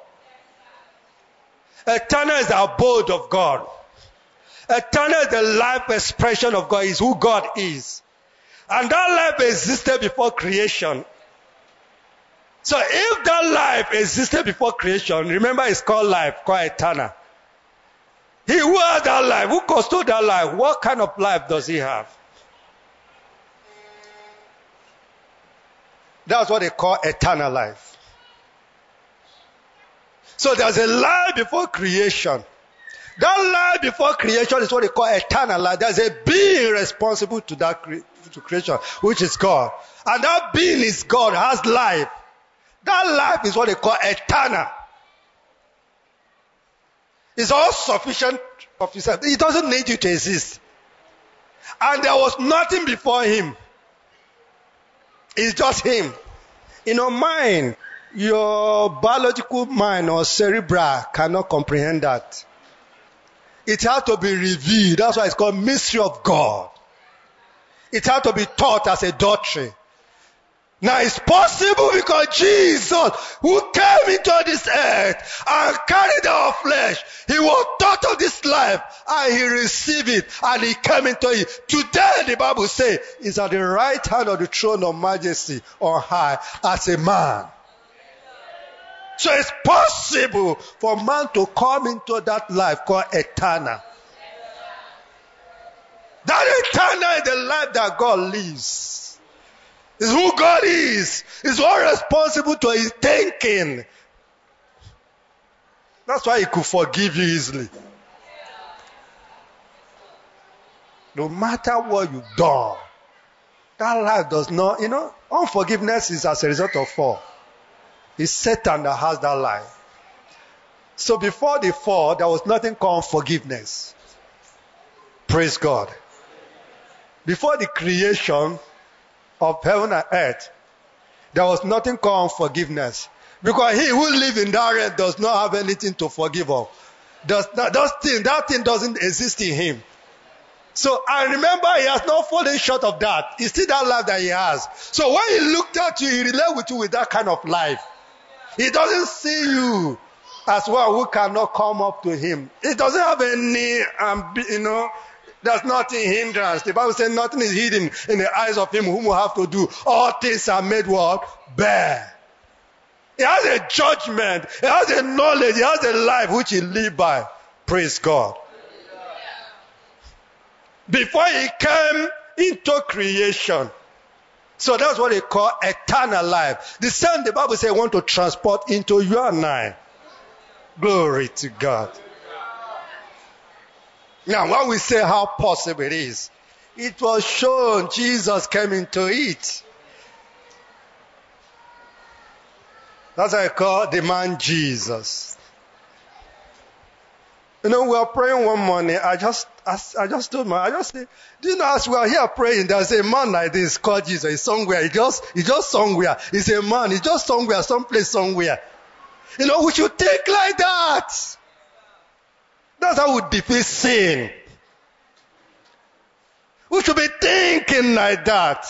Eternal is the abode of God. Eternal is the life expression of God, is who God is. And that life existed before creation. So if that life existed before creation, remember it's called life, called eternal. He who has that life, who custodied that life, what kind of life does he have? That's what they call eternal life. So there's a life before creation. That life before creation is what they call eternal life. There's a being responsible to that cre- to creation, which is God. And that being is God, has life. That life is what they call eternal. It's all sufficient of itself. It doesn't need you to exist. And there was nothing before him. It's just him. In your mind, your biological mind or cerebral cannot comprehend that. It has to be revealed. That's why it's called mystery of God. It has to be taught as a doctrine. Now it's possible because Jesus, who came into this earth and carried our flesh, he was taught of this life and he received it and he came into it. Today the Bible says he's at the right hand of the throne of majesty on high as a man. So it's possible for man to come into that life called eternal. That eternal is the life that God lives. It's who God is. He's all responsible to his thinking. That's why he could forgive you easily. No matter what you've done, that life does not, you know, unforgiveness is as a result of fall. It's Satan that has that life. So before the fall, there was nothing called forgiveness. Praise God. Before the creation of heaven and earth, there was nothing called forgiveness. Because he who lives in that earth does not have anything to forgive of. Does not, that, thing, that thing doesn't exist in him. So, and remember, he has not fallen short of that. It's still that life that he has. So when he looked at you, he related with you with that kind of life. He doesn't see you as one who cannot come up to him. He doesn't have any, um, you know, there's nothing hindrance. The Bible says nothing is hidden in the eyes of him whom we have to do. All things are made what? Bare. He has a judgment. He has a knowledge. He has a life which he lives by. Praise God. Before he came into creation. So that's what they call eternal life. The same the Bible says want to transport into you and I. Glory to God. Now, when we say how possible it is, it was shown Jesus came into it. That's what I call the man Jesus. You know, we were praying one morning. I just, I, I just told my, I just said, do you know, as we are here praying, there's a man like this called Jesus. He's somewhere. He just, he just somewhere. He's a man. He's just somewhere, someplace somewhere. You know, we should think like that. That's how we defeat sin. We should be thinking like that.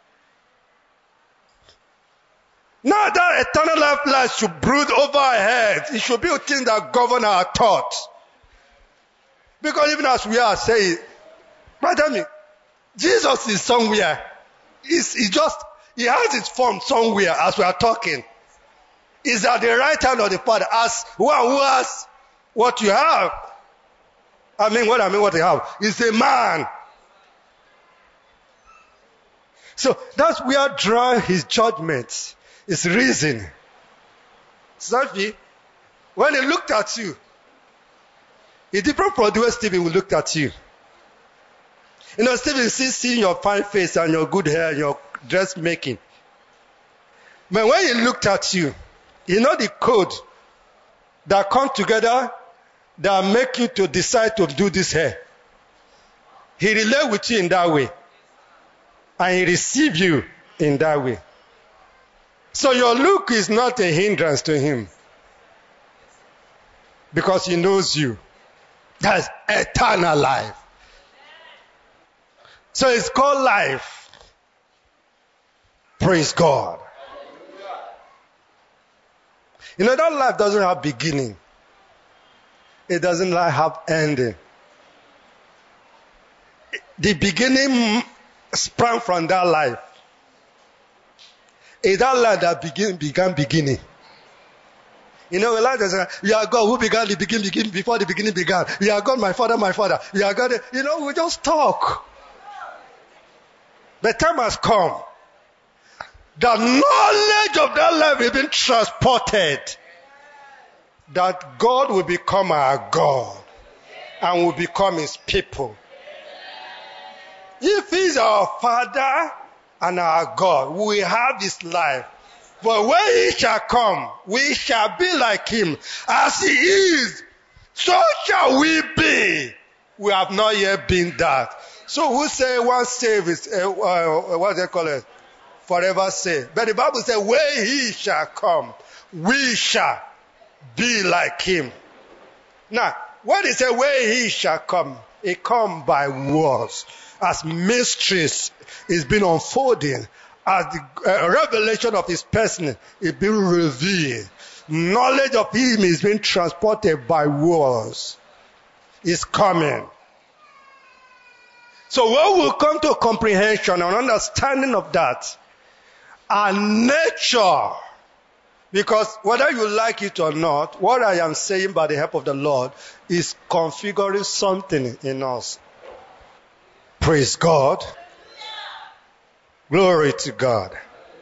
Now that eternal life life should brood over our heads. It should be a thing that govern our thoughts. Because even as we are saying, brother me, Jesus is somewhere. He's, he just, he has his form somewhere as we are talking. He's at the right hand of the Father as one who has what you have. I mean, what I mean, what you have is a man. So that's where draw his judgments, his reason. Sadly, when he looked at you, it's different from the way Stephen looked at you. You know, Stephen sees seeing your fine face and your good hair and your dressmaking. But when he looked at you, you know the code that come together that make you to decide to do this hair. He relate with you in that way. And he receive you in that way. So your look is not a hindrance to him. Because he knows you. That's eternal life. So it's called life. Praise God. You know, that life doesn't have beginning. It doesn't have ending. The beginning sprang from that life. It's that life that begin, began beginning. You know, a lot of times, you are God who began the beginning, begin before the beginning began. You are God, my father, my father. You are God. You know, we just talk. The time has come. The knowledge of that life has been transported. That God will become our God. And will become his people. If he's our Father and our God, we have his life. But when he shall come, we shall be like him. As he is, so shall we be. We have not yet been that. So who say once saved is, uh, uh, what do they call it? Forever saved. But the Bible says, when he shall come, we shall be like him. Now, when it says, when he shall come, it come by words. As mysteries is being unfolding, as the uh, revelation of his person is being revealed, knowledge of him is being transported by words. Is coming. So when we come to comprehension and understanding of that, our nature, because whether you like it or not, what I am saying by the help of the Lord is configuring something in us. Praise God. Glory to God.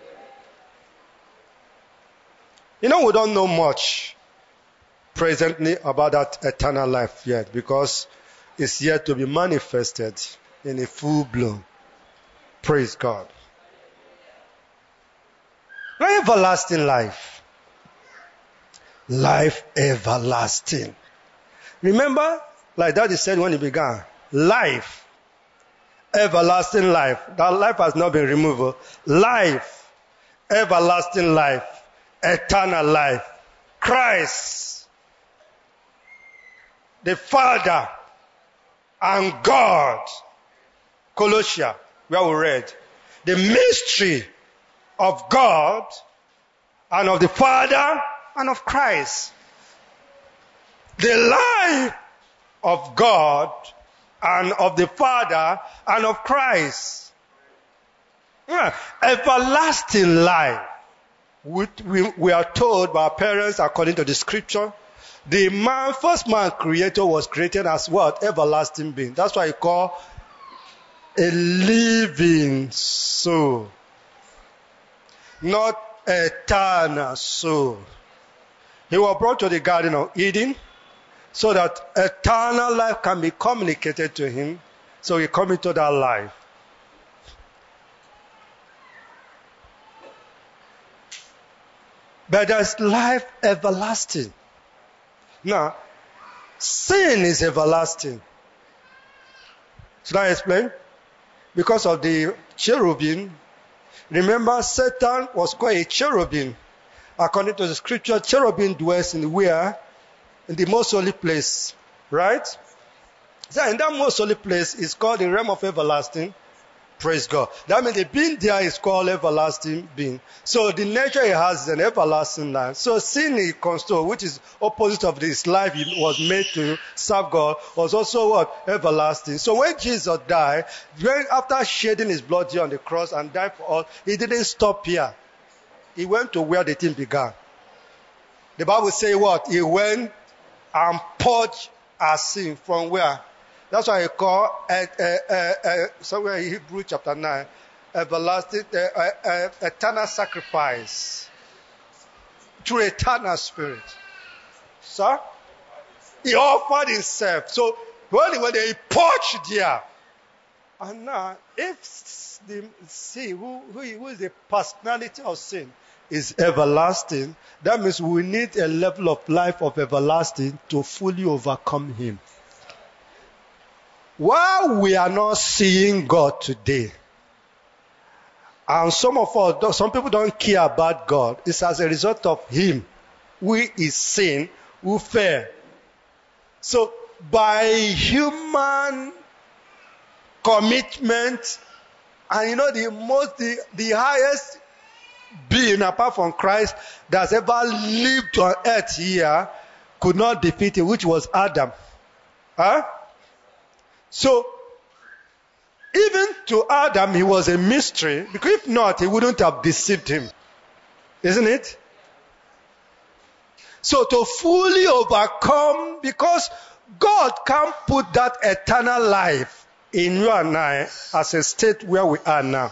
You know, we don't know much presently about that eternal life yet because it's yet to be manifested in a full bloom. Praise God. Everlasting life. Life everlasting. Remember, like Daddy said when he began, life. Everlasting life. That life has not been removed. Life. Everlasting life. Eternal life. Christ. The Father and God. Colossians, where we read. The mystery of God and of the Father and of Christ. The life of God and of the Father and of Christ. Yeah. Everlasting life. We, we, we are told by our parents according to the scripture, the man, first man creator was created as what? Everlasting being. That's why you call a living soul. Not eternal soul. He was brought to the Garden of Eden so that eternal life can be communicated to him. So he come into that life. But there's life everlasting. Now, sin is everlasting. Should I explain? Because of the cherubim. Remember, Satan was called a cherubim. According to the scripture, cherubim dwells in where? In the most holy place. Right? So in that most holy place is called the realm of everlasting. Praise God. That means the being there is called everlasting being. So the nature he has is an everlasting life. So sin he constore, which is opposite of this life he was made to serve God, was also what? Everlasting. So when Jesus died, when after shedding his blood here on the cross and died for us, he didn't stop here. He went to where the thing began. The Bible says what? He went and purged our sin from where? That's why I call uh, uh, uh, uh, somewhere in Hebrew chapter nine, everlasting, uh, uh, uh, eternal sacrifice through eternal spirit. Sir? He offered himself. So when, when they purged there, And now, if the sin, who, who, who is the personality of sin, is everlasting, that means we need a level of life of everlasting to fully overcome him. While we are not seeing God today, and some of us, some people don't care about God, it's as a result of him, we is sin, who fell. So, by human commitment, and you know, the most, the, the highest being apart from Christ that's ever lived on earth here could not defeat him, which was Adam. Huh? So, even to Adam, he was a mystery, because if not, he wouldn't have deceived him. Isn't it? So, to fully overcome, because God can't put that eternal life in you and I as a state where we are now.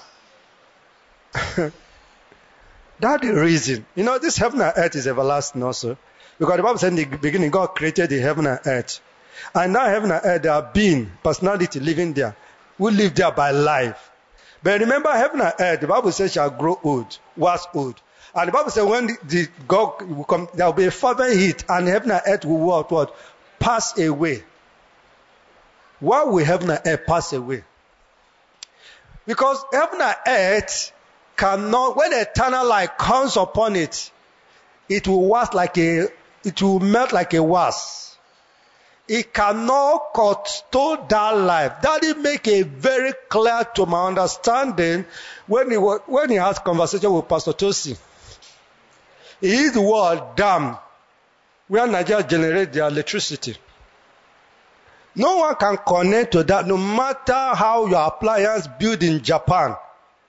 That's the reason. You know, this heaven and earth is everlasting also. Because the Bible said in the beginning, God created the heaven and earth. And now heaven and earth, there are being, personality living there. We live there by life. But remember, heaven and earth, the Bible says shall grow old, was old. And the Bible says when the, the God will come, there will be a fervent heat, and heaven and earth will what, what? Pass away. Why will heaven and earth pass away? Because heaven and earth cannot, when eternal light comes upon it, it will wax like a, it will melt like a wax. It cannot cut to that life. That did make it very clear to my understanding when he was, when he had conversation with Pastor Tosi. He used the word dam, where Nigeria generates their electricity. No one can connect to that, no matter how your appliance built in Japan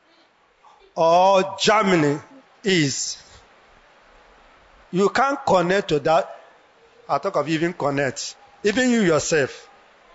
or Germany is. You can't connect to that. I talk of even connect. Even you yourself.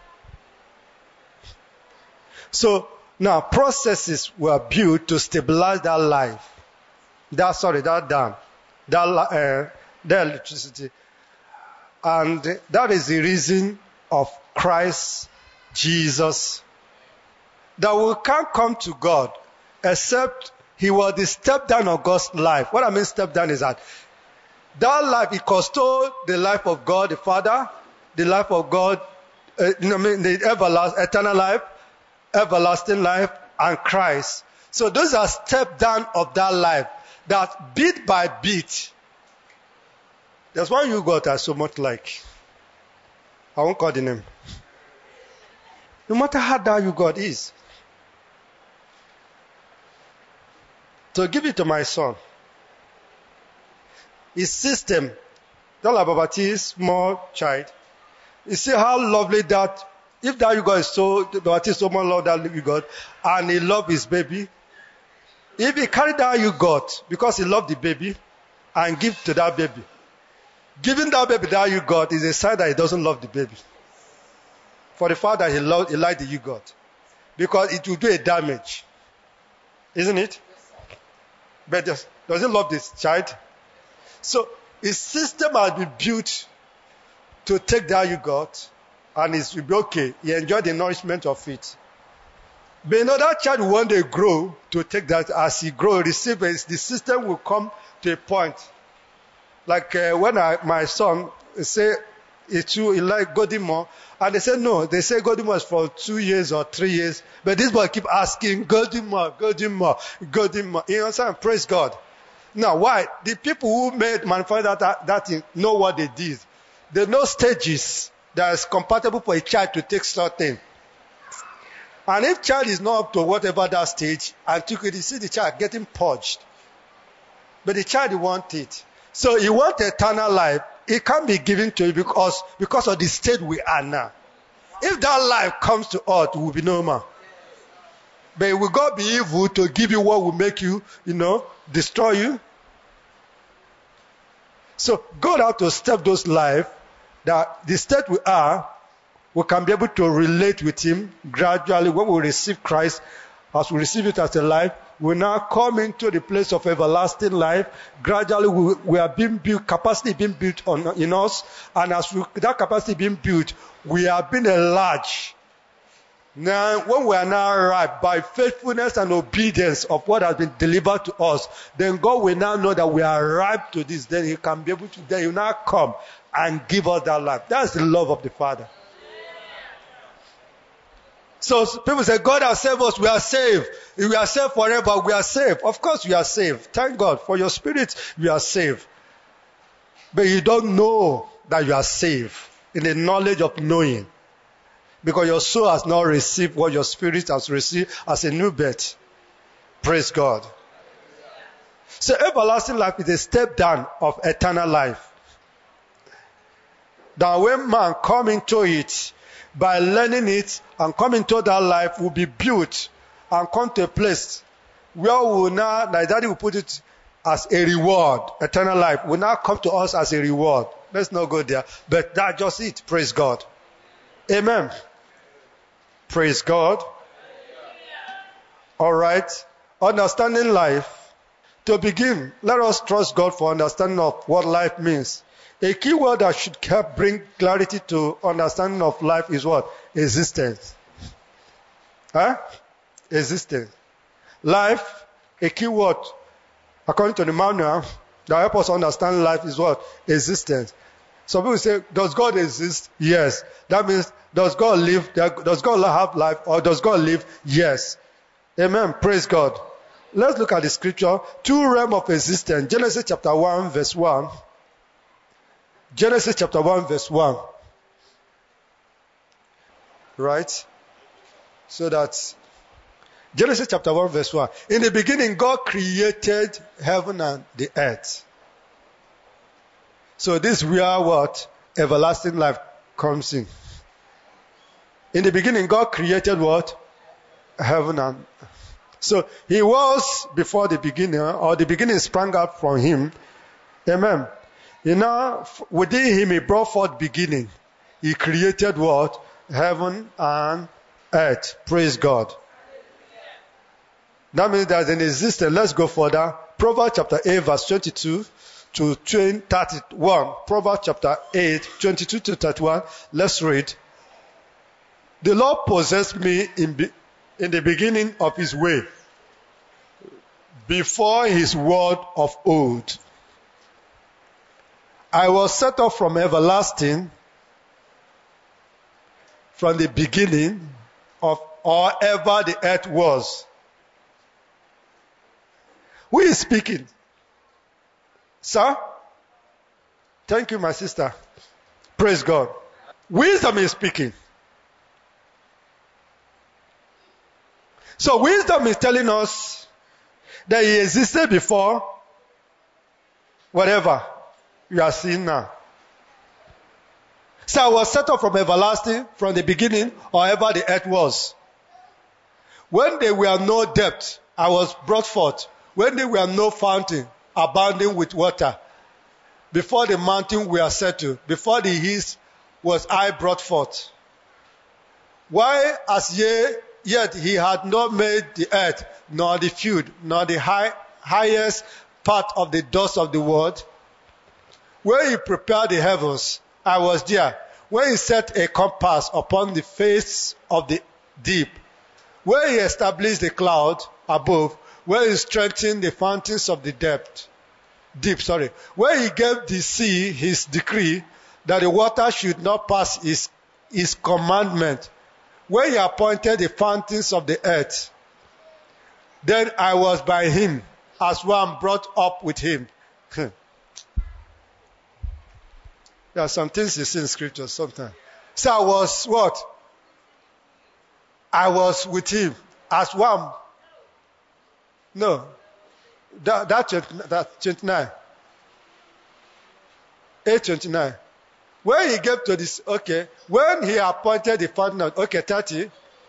So, now processes were built to stabilize that life. That, sorry, that dam. That, uh, that electricity. And that is the reason of Christ Jesus. That we can't come to God except he was the step down of God's life. What I mean step down is that that life, it custodied the life of God the Father, the life of God, uh, you know, I mean, the everlasting, eternal life, everlasting life, and Christ. So those are step down of that life, that bit by bit. That's why you God are so much like. I won't call the name. No matter how down you God is. So give it to my son. His system, that Babati, small child. You see how lovely that, if that you God is so, Babati is so much love that you God, and he loved his baby. If he carried that you got, because he loved the baby, and give to that baby. Giving that baby that you got is a sign that he doesn't love the baby. For the fact that he loved, he liked the you got. Because it will do a damage. Isn't it? But does, does he love this child? So, his system has been built to take that you got, and it will be okay. He enjoyed the nourishment of it. But you know, that child will one day grow to take that. As he grows, receive it, the system will come to a point. Like uh, when I, my son say it's too, he like Godimo, and they say no. They say Godimo is for two years or three years, but this boy keep asking Godimo, Godimo, Godimo. You understand? Praise God. Now, why? The people who made manufacture that that thing know what they did. They know stages that is compatible for a child to take certain. And if child is not up to whatever that stage, and you could see the child getting purged, but the child wants it. So you want eternal life, it can't be given to you because, because of the state we are now. If that life comes to earth, it will be normal. But will God be evil to give you what will make you, you know, destroy you? So God has to step those life that the state we are, we can be able to relate with him gradually. When we receive Christ, as we receive it as a life, we now come into the place of everlasting life. Gradually, we, we are being built, capacity being built on, in us. And as we, that capacity being built, we are being enlarged Now, when we are now ripe by faithfulness and obedience of what has been delivered to us, then God will now know that we are ripe to this. Then He can be able to, then He will now come and give us that life. That's the love of the Father. So people say, God has saved us, we are saved. We are saved forever, we are saved. Of course we are saved. Thank God for your spirit, we are saved. But you don't know that you are saved in the knowledge of knowing. Because your soul has not received what your spirit has received as a new birth. Praise God. So everlasting life is a step down of eternal life. That when man come into it, by learning it and come into that life, will be built and come to a place where we will now, like Daddy will put it as a reward. Eternal life will now come to us as a reward. Let's not go there. But that's just it. Praise God. Amen. Praise God. All right. Understanding life. To begin, let us trust God for understanding of what life means. A key word that should help bring clarity to understanding of life is what? Existence. Huh? Existence. Life, a key word, according to the manual, that help us understand life is what? Existence. Some people say, does God exist? Yes. That means, does God live? Does God have life? Or does God live? Yes. Amen. Praise God. Let's look at the scripture. Two realms of existence. Genesis chapter one, verse one. Genesis chapter one, verse one. Right? So that's Genesis chapter one, verse one. In the beginning, God created heaven and the earth. So this is where what? Everlasting life comes in. In the beginning, God created what? Heaven and earth. So He was before the beginning, or the beginning sprang out from Him. Amen. You know, within Him He brought forth beginning. He created what? Heaven and earth. Praise God. That means there's an existence. Let's go further. Proverbs chapter eight, verse twenty-two to thirty-one. Proverbs chapter eight, twenty-two to thirty-one. Let's read. The Lord possessed me in, be, in the beginning of His way, before His word of old. I was set up from everlasting, from the beginning of or ever the earth was. Who is speaking? Sir? Thank you, my sister. Praise God. Wisdom is speaking. So wisdom is telling us that He existed before whatever you are seeing now. So I was set up from everlasting, from the beginning, or ever the earth was. When there were no depth, I was brought forth. When there were no fountain, abounding with water. Before the mountain were settled, before the hills was I brought forth. Why, as ye, yet He had not made the earth, nor the field, nor the high, highest part of the dust of the world. Where He prepared the heavens, I was there. Where He set a compass upon the face of the deep. Where He established the cloud above. Where He strengthened the fountains of the depth. Deep, sorry. Where He gave the sea His decree, that the water should not pass His, his commandment. Where He appointed the fountains of the earth. Then I was by Him, as one brought up with Him. There are some things you see in scripture sometimes. So I was what? I was with Him as one. No. That, that, that twenty-nine. eight twenty-nine. When He gave to this, okay. When He appointed the fountain, okay, thirty.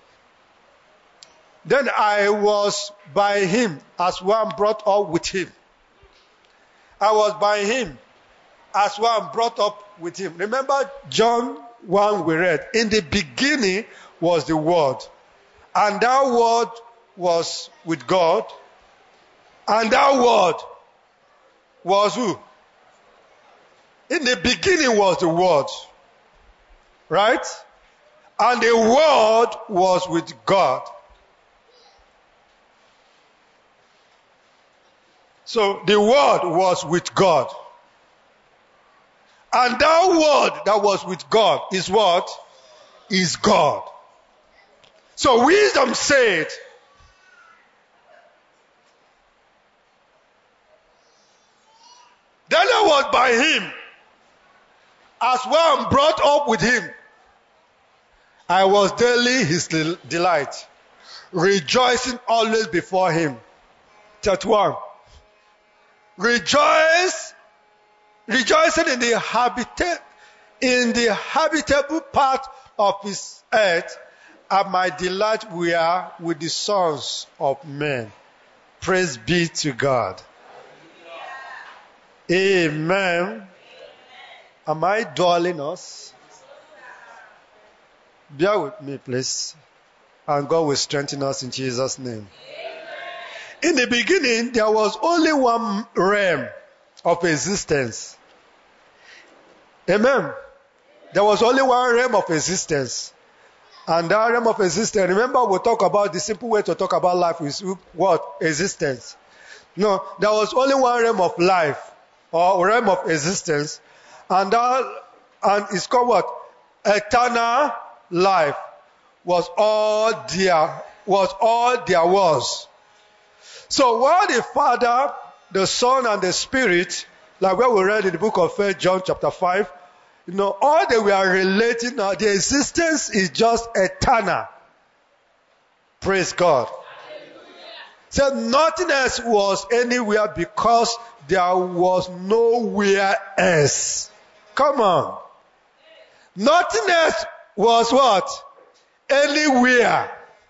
Then I was by Him as one brought up with Him. I was by Him as one brought up with Him. Remember John one we read. In the beginning was the Word. And that Word was with God. And that Word was who? In the beginning was the Word. Right? And the Word was with God. So the Word was with God. And that Word that was with God is what? Is God. So wisdom said, then I was by him, as one brought up with him. I was daily his del- delight, rejoicing always before him. thirty-one. Rejoice, rejoicing in the habita- in the habitable part of his earth, and my delight were with the sons of men. Praise be to God. Amen. Am I dwelling us? Bear with me, please. And God will strengthen us in Jesus' name. In the beginning, there was only one realm of existence. Amen. There was only one realm of existence. And that realm of existence, remember we talk about the simple way to talk about life is what? Existence. No, there was only one realm of life or realm of existence. And that, and it's called what? Eternal life was all there, was all there was. So while the Father, the Son, and the Spirit, like what we read in the book of First John chapter five, you know, all that we are relating now, the existence is just eternal. Praise God. So nothing else was anywhere because there was nowhere else. Come on. Nothing else was what? Anywhere.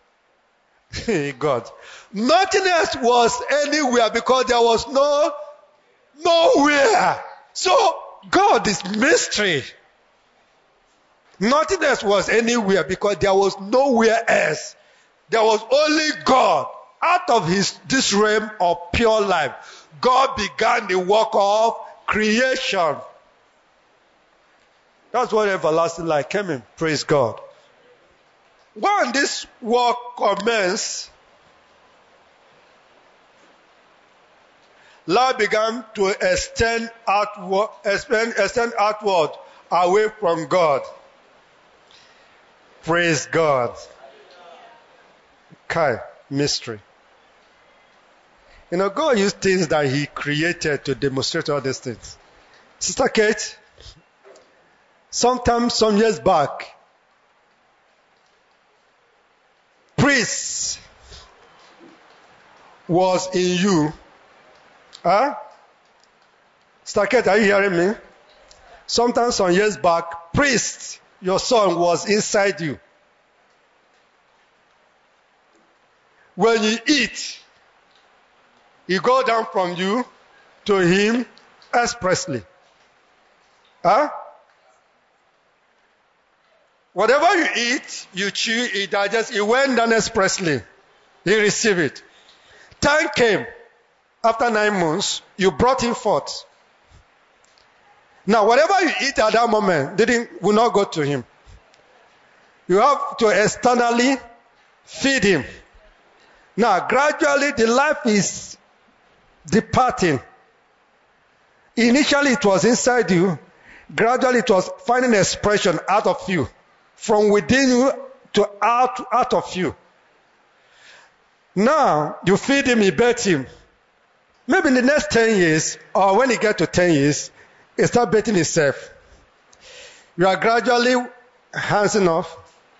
God. Nothing else was anywhere because there was no nowhere. So God is mystery. Nothing else was anywhere because there was nowhere else. There was only God. Out of his this realm of pure life, God began the work of creation. That's what everlasting life came in. Praise God. When this work commenced, life began to extend outward, extend, extend outward away from God. Praise God. Okay, mystery. You know, God used things that he created to demonstrate all these things. Sister Kate, sometime, some years back, priest was in you. Huh? Sister Kate, are you hearing me? Sometime, some years back, priest, your son, was inside you. When you eat, he goes down from you to him expressly. Huh? Whatever you eat, you chew, it digests, it went down expressly. He received it. Time came. After nine months, you brought him forth. Now, whatever you eat at that moment didn't will not go to him. You have to externally feed him. Now, gradually, the life is departing. Initially, it was inside you. Gradually, it was finding expression out of you. From within you to out, out of you. Now, you feed him, you bet him. Maybe in the next ten years, or when he gets to ten years, he starts betting himself. You are gradually handsing off.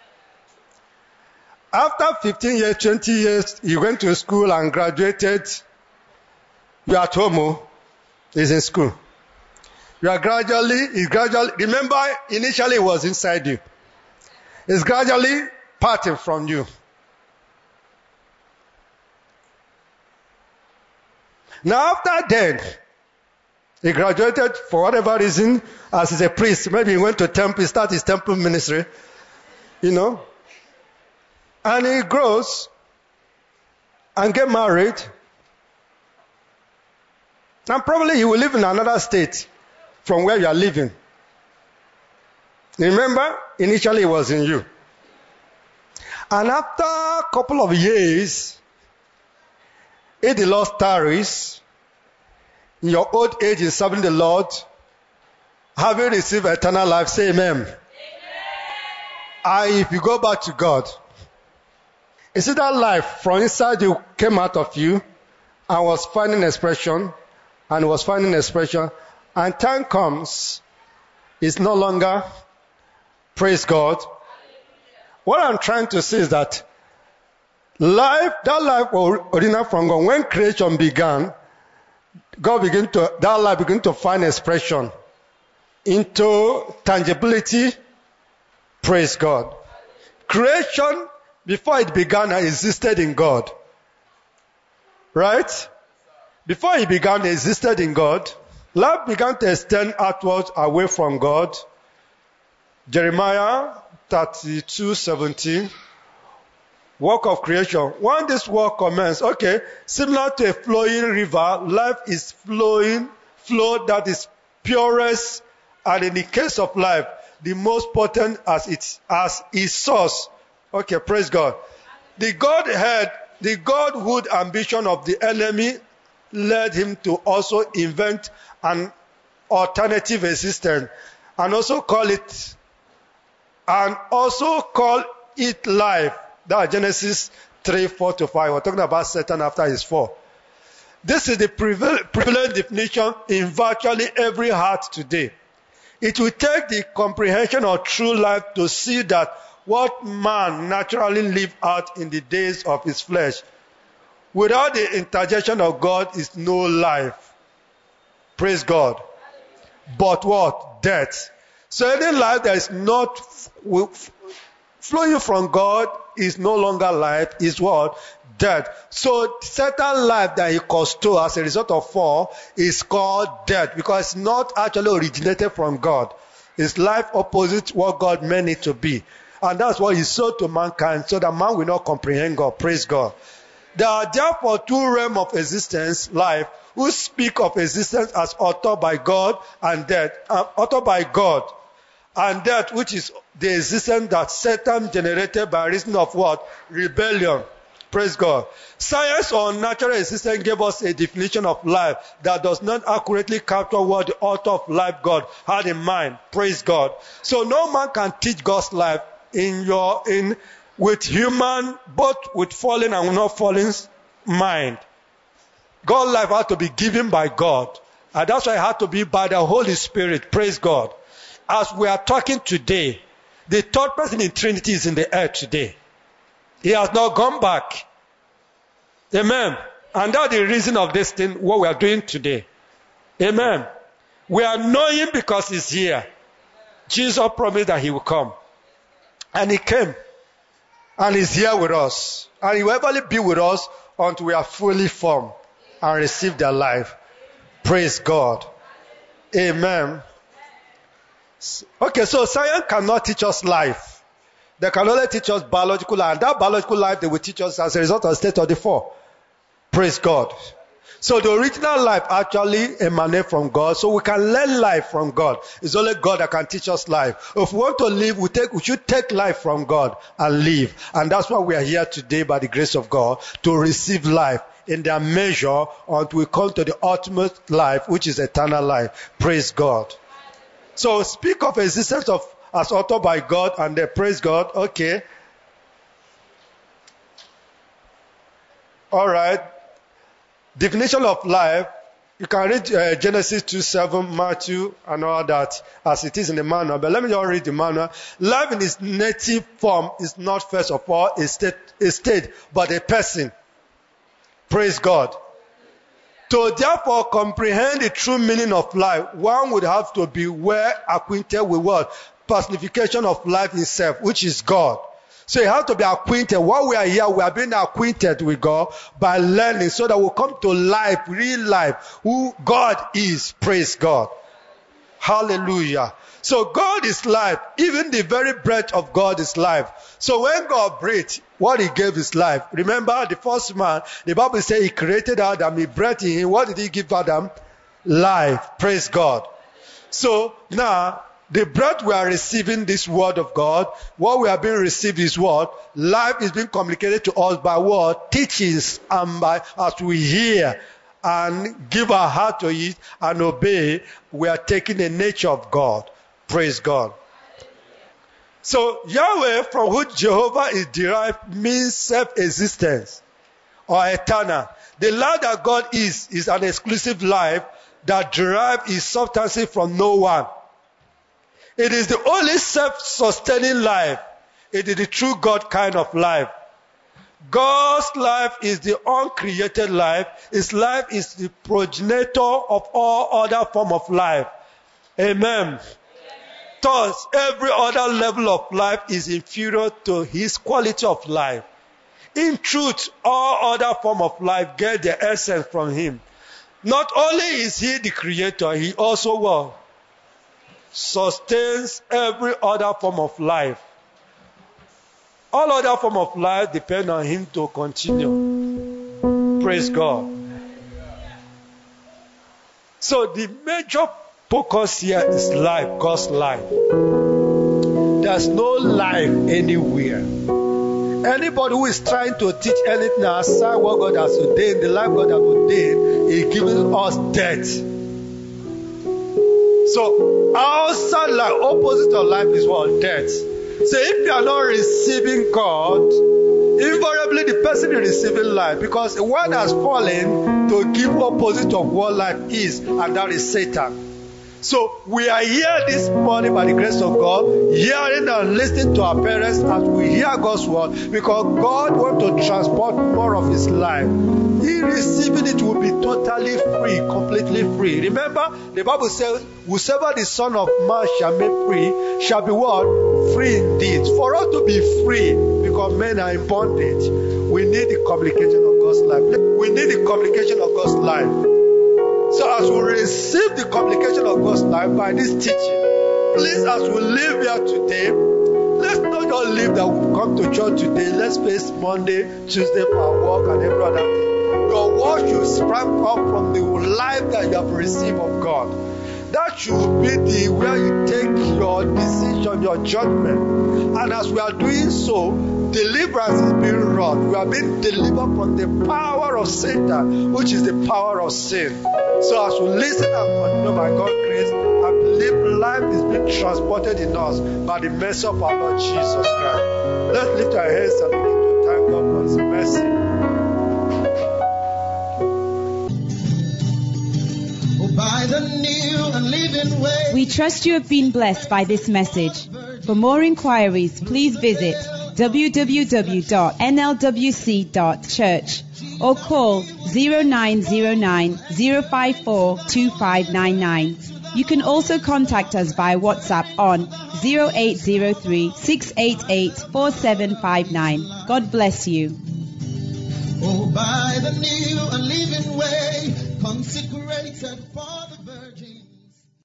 After fifteen years, twenty years, he went to school and graduated. You are at home. He's in school. You are gradually, he gradually, remember, initially it was inside you. It's gradually parting from you. Now after then, he graduated for whatever reason as he's a priest. Maybe he went to temple, he started his temple ministry, you know. And he grows and get married. And probably he will live in another state from where you are living. Remember, initially it was in you. And after a couple of years, if the Lord tarries, in your old age in serving the Lord, having received eternal life, say amen. Amen. And if you go back to God, you see that life from inside you came out of you and was finding expression, and was finding expression, and time comes, it's no longer, praise God. What I'm trying to say is that life, that life originated from God. When creation began, God began to, that life began to find expression into tangibility. Praise God. Creation, before it began, existed in God. Right? Before it began, it existed in God. Life began to extend outwards away from God. Jeremiah thirty-two seventeen. Work of creation. When this work commences, okay, similar to a flowing river, life is flowing, flow that is purest, and in the case of life, the most potent as its as its source. Okay, praise God. The Godhead, the Godhood ambition of the enemy led him to also invent an alternative existence, and also call it, and also call it life. That Genesis three, four to five. We're talking about Satan after his fall. This is the prevalent definition in virtually every heart today. It will take the comprehension of true life to see that what man naturally lived out in the days of his flesh, without the interjection of God, is no life. Praise God. But what? Death. So any life that is not flowing from God is no longer life, is what? Death. So certain life that he caused to as a result of fall is called death, because it's not actually originated from God. It's life opposite what God meant it to be. And that's what he showed to mankind, so that man will not comprehend God. Praise God. There are therefore two realms of existence, life, who speak of existence as authored by God and death. Uh, authored by God. And that which is the existence that Satan generated by reason of what? Rebellion. Praise God. Science or natural existence gave us a definition of life that does not accurately capture what the author of life, God, had in mind. Praise God. So no man can teach God's life in your in with human, both with fallen and not fallen mind. God's life had to be given by God. And that's why it had to be by the Holy Spirit. Praise God. As we are talking today, the third person in Trinity is in the earth today. He has not gone back. Amen. And that's the reason of this thing, what we are doing today. Amen. We are knowing because he's here. Jesus promised that he will come. And he came. And he's here with us. And he will ever be with us until we are fully formed and receive their life. Praise God. Amen. Okay, so science cannot teach us life. They can only teach us biological life. And that biological life they will teach us as a result of state of the fall. Praise God. So the original life actually emanates from God. So we can learn life from God. It's only God that can teach us life. If we want to live, we take we should take life from God and live. And that's why we are here today by the grace of God, to receive life in their measure until we come to the ultimate life, which is eternal life. Praise God. So speak of existence of as authored by God and they praise God. Okay. All right. Definition of life. You can read uh, Genesis two seven, Matthew, and all that as it is in the manual. But let me just read the manual. Life in its native form is not first of all a state, a state, but a person. Praise God. To therefore comprehend the true meaning of life, one would have to be well acquainted with what? Personification of life itself, which is God. So you have to be acquainted. While we are here, we are being acquainted with God by learning, so that we'll come to life, real life, who God is. Praise God. Hallelujah. So God is life. Even the very breath of God is life. So when God breathed, what he gave is life. Remember the first man, the Bible says he created Adam, he breathed in him. What did he give Adam? Life. Praise God. So now, The breath we are receiving, this word of God, what we are being received is what? Life is being communicated to us by what? Teachings, and by as we hear and give our heart to it and obey, we are taking the nature of God. Praise God. So Yahweh, from which Jehovah is derived, means self-existence or eternal. The life that God is, is an exclusive life that derives its substance from no one. It is the only self-sustaining life. It is the true God kind of life. God's life is the uncreated life. His life is the progenitor of all other form of life. Amen. Thus, every other level of life is inferior to his quality of life. In truth, all other form of life get their essence from him. Not only is he the creator, he also what? Sustains every other form of life. All other form of life depend on him to continue. Praise God. So the major focus here is life, God's life. There's no life anywhere. Anybody who is trying to teach anything outside what God has ordained, the life God has ordained, is giving us death. So outside life, opposite of life is what? Death. So if you are not receiving God, invariably the person is receiving life, because one has fallen to give opposite of what life is, and that is Satan. So we are here this morning by the grace of God, hearing and listening to our parents as we hear God's word, because God wants to transport more of his life. He receiving it will be totally free, completely free. Remember, the Bible says, whosoever the Son of Man shall make free, shall be what? Free indeed. For us to be free, because men are in bondage, we need the communication of God's life. We need the communication of God's life. So as we receive the communication of God's life by this teaching, please, as we live here today, let's not just live that we come to church today. Let's face Monday, Tuesday for our work and every other thing. Your work should spring up from the life that you have received of God. That should be the where you take your decision, your judgment. And as we are doing so, deliverance is being wrought. We are being delivered from the power of Satan, which is the power of sin. So as we listen and continue by God's grace, I believe life is being transported in us by the mercy of our Lord Jesus Christ. Let's lift our hands and begin to thank God for his mercy. By the new and living way. We trust you have been blessed by this message. For more inquiries, please visit w w w dot n l w c dot church or call zero nine zero nine zero five four two five nine nine. You can also contact us via WhatsApp on zero eight zero three six eight eight four seven five nine. God bless you. Oh, by the new and living way, consecrated for the virgin.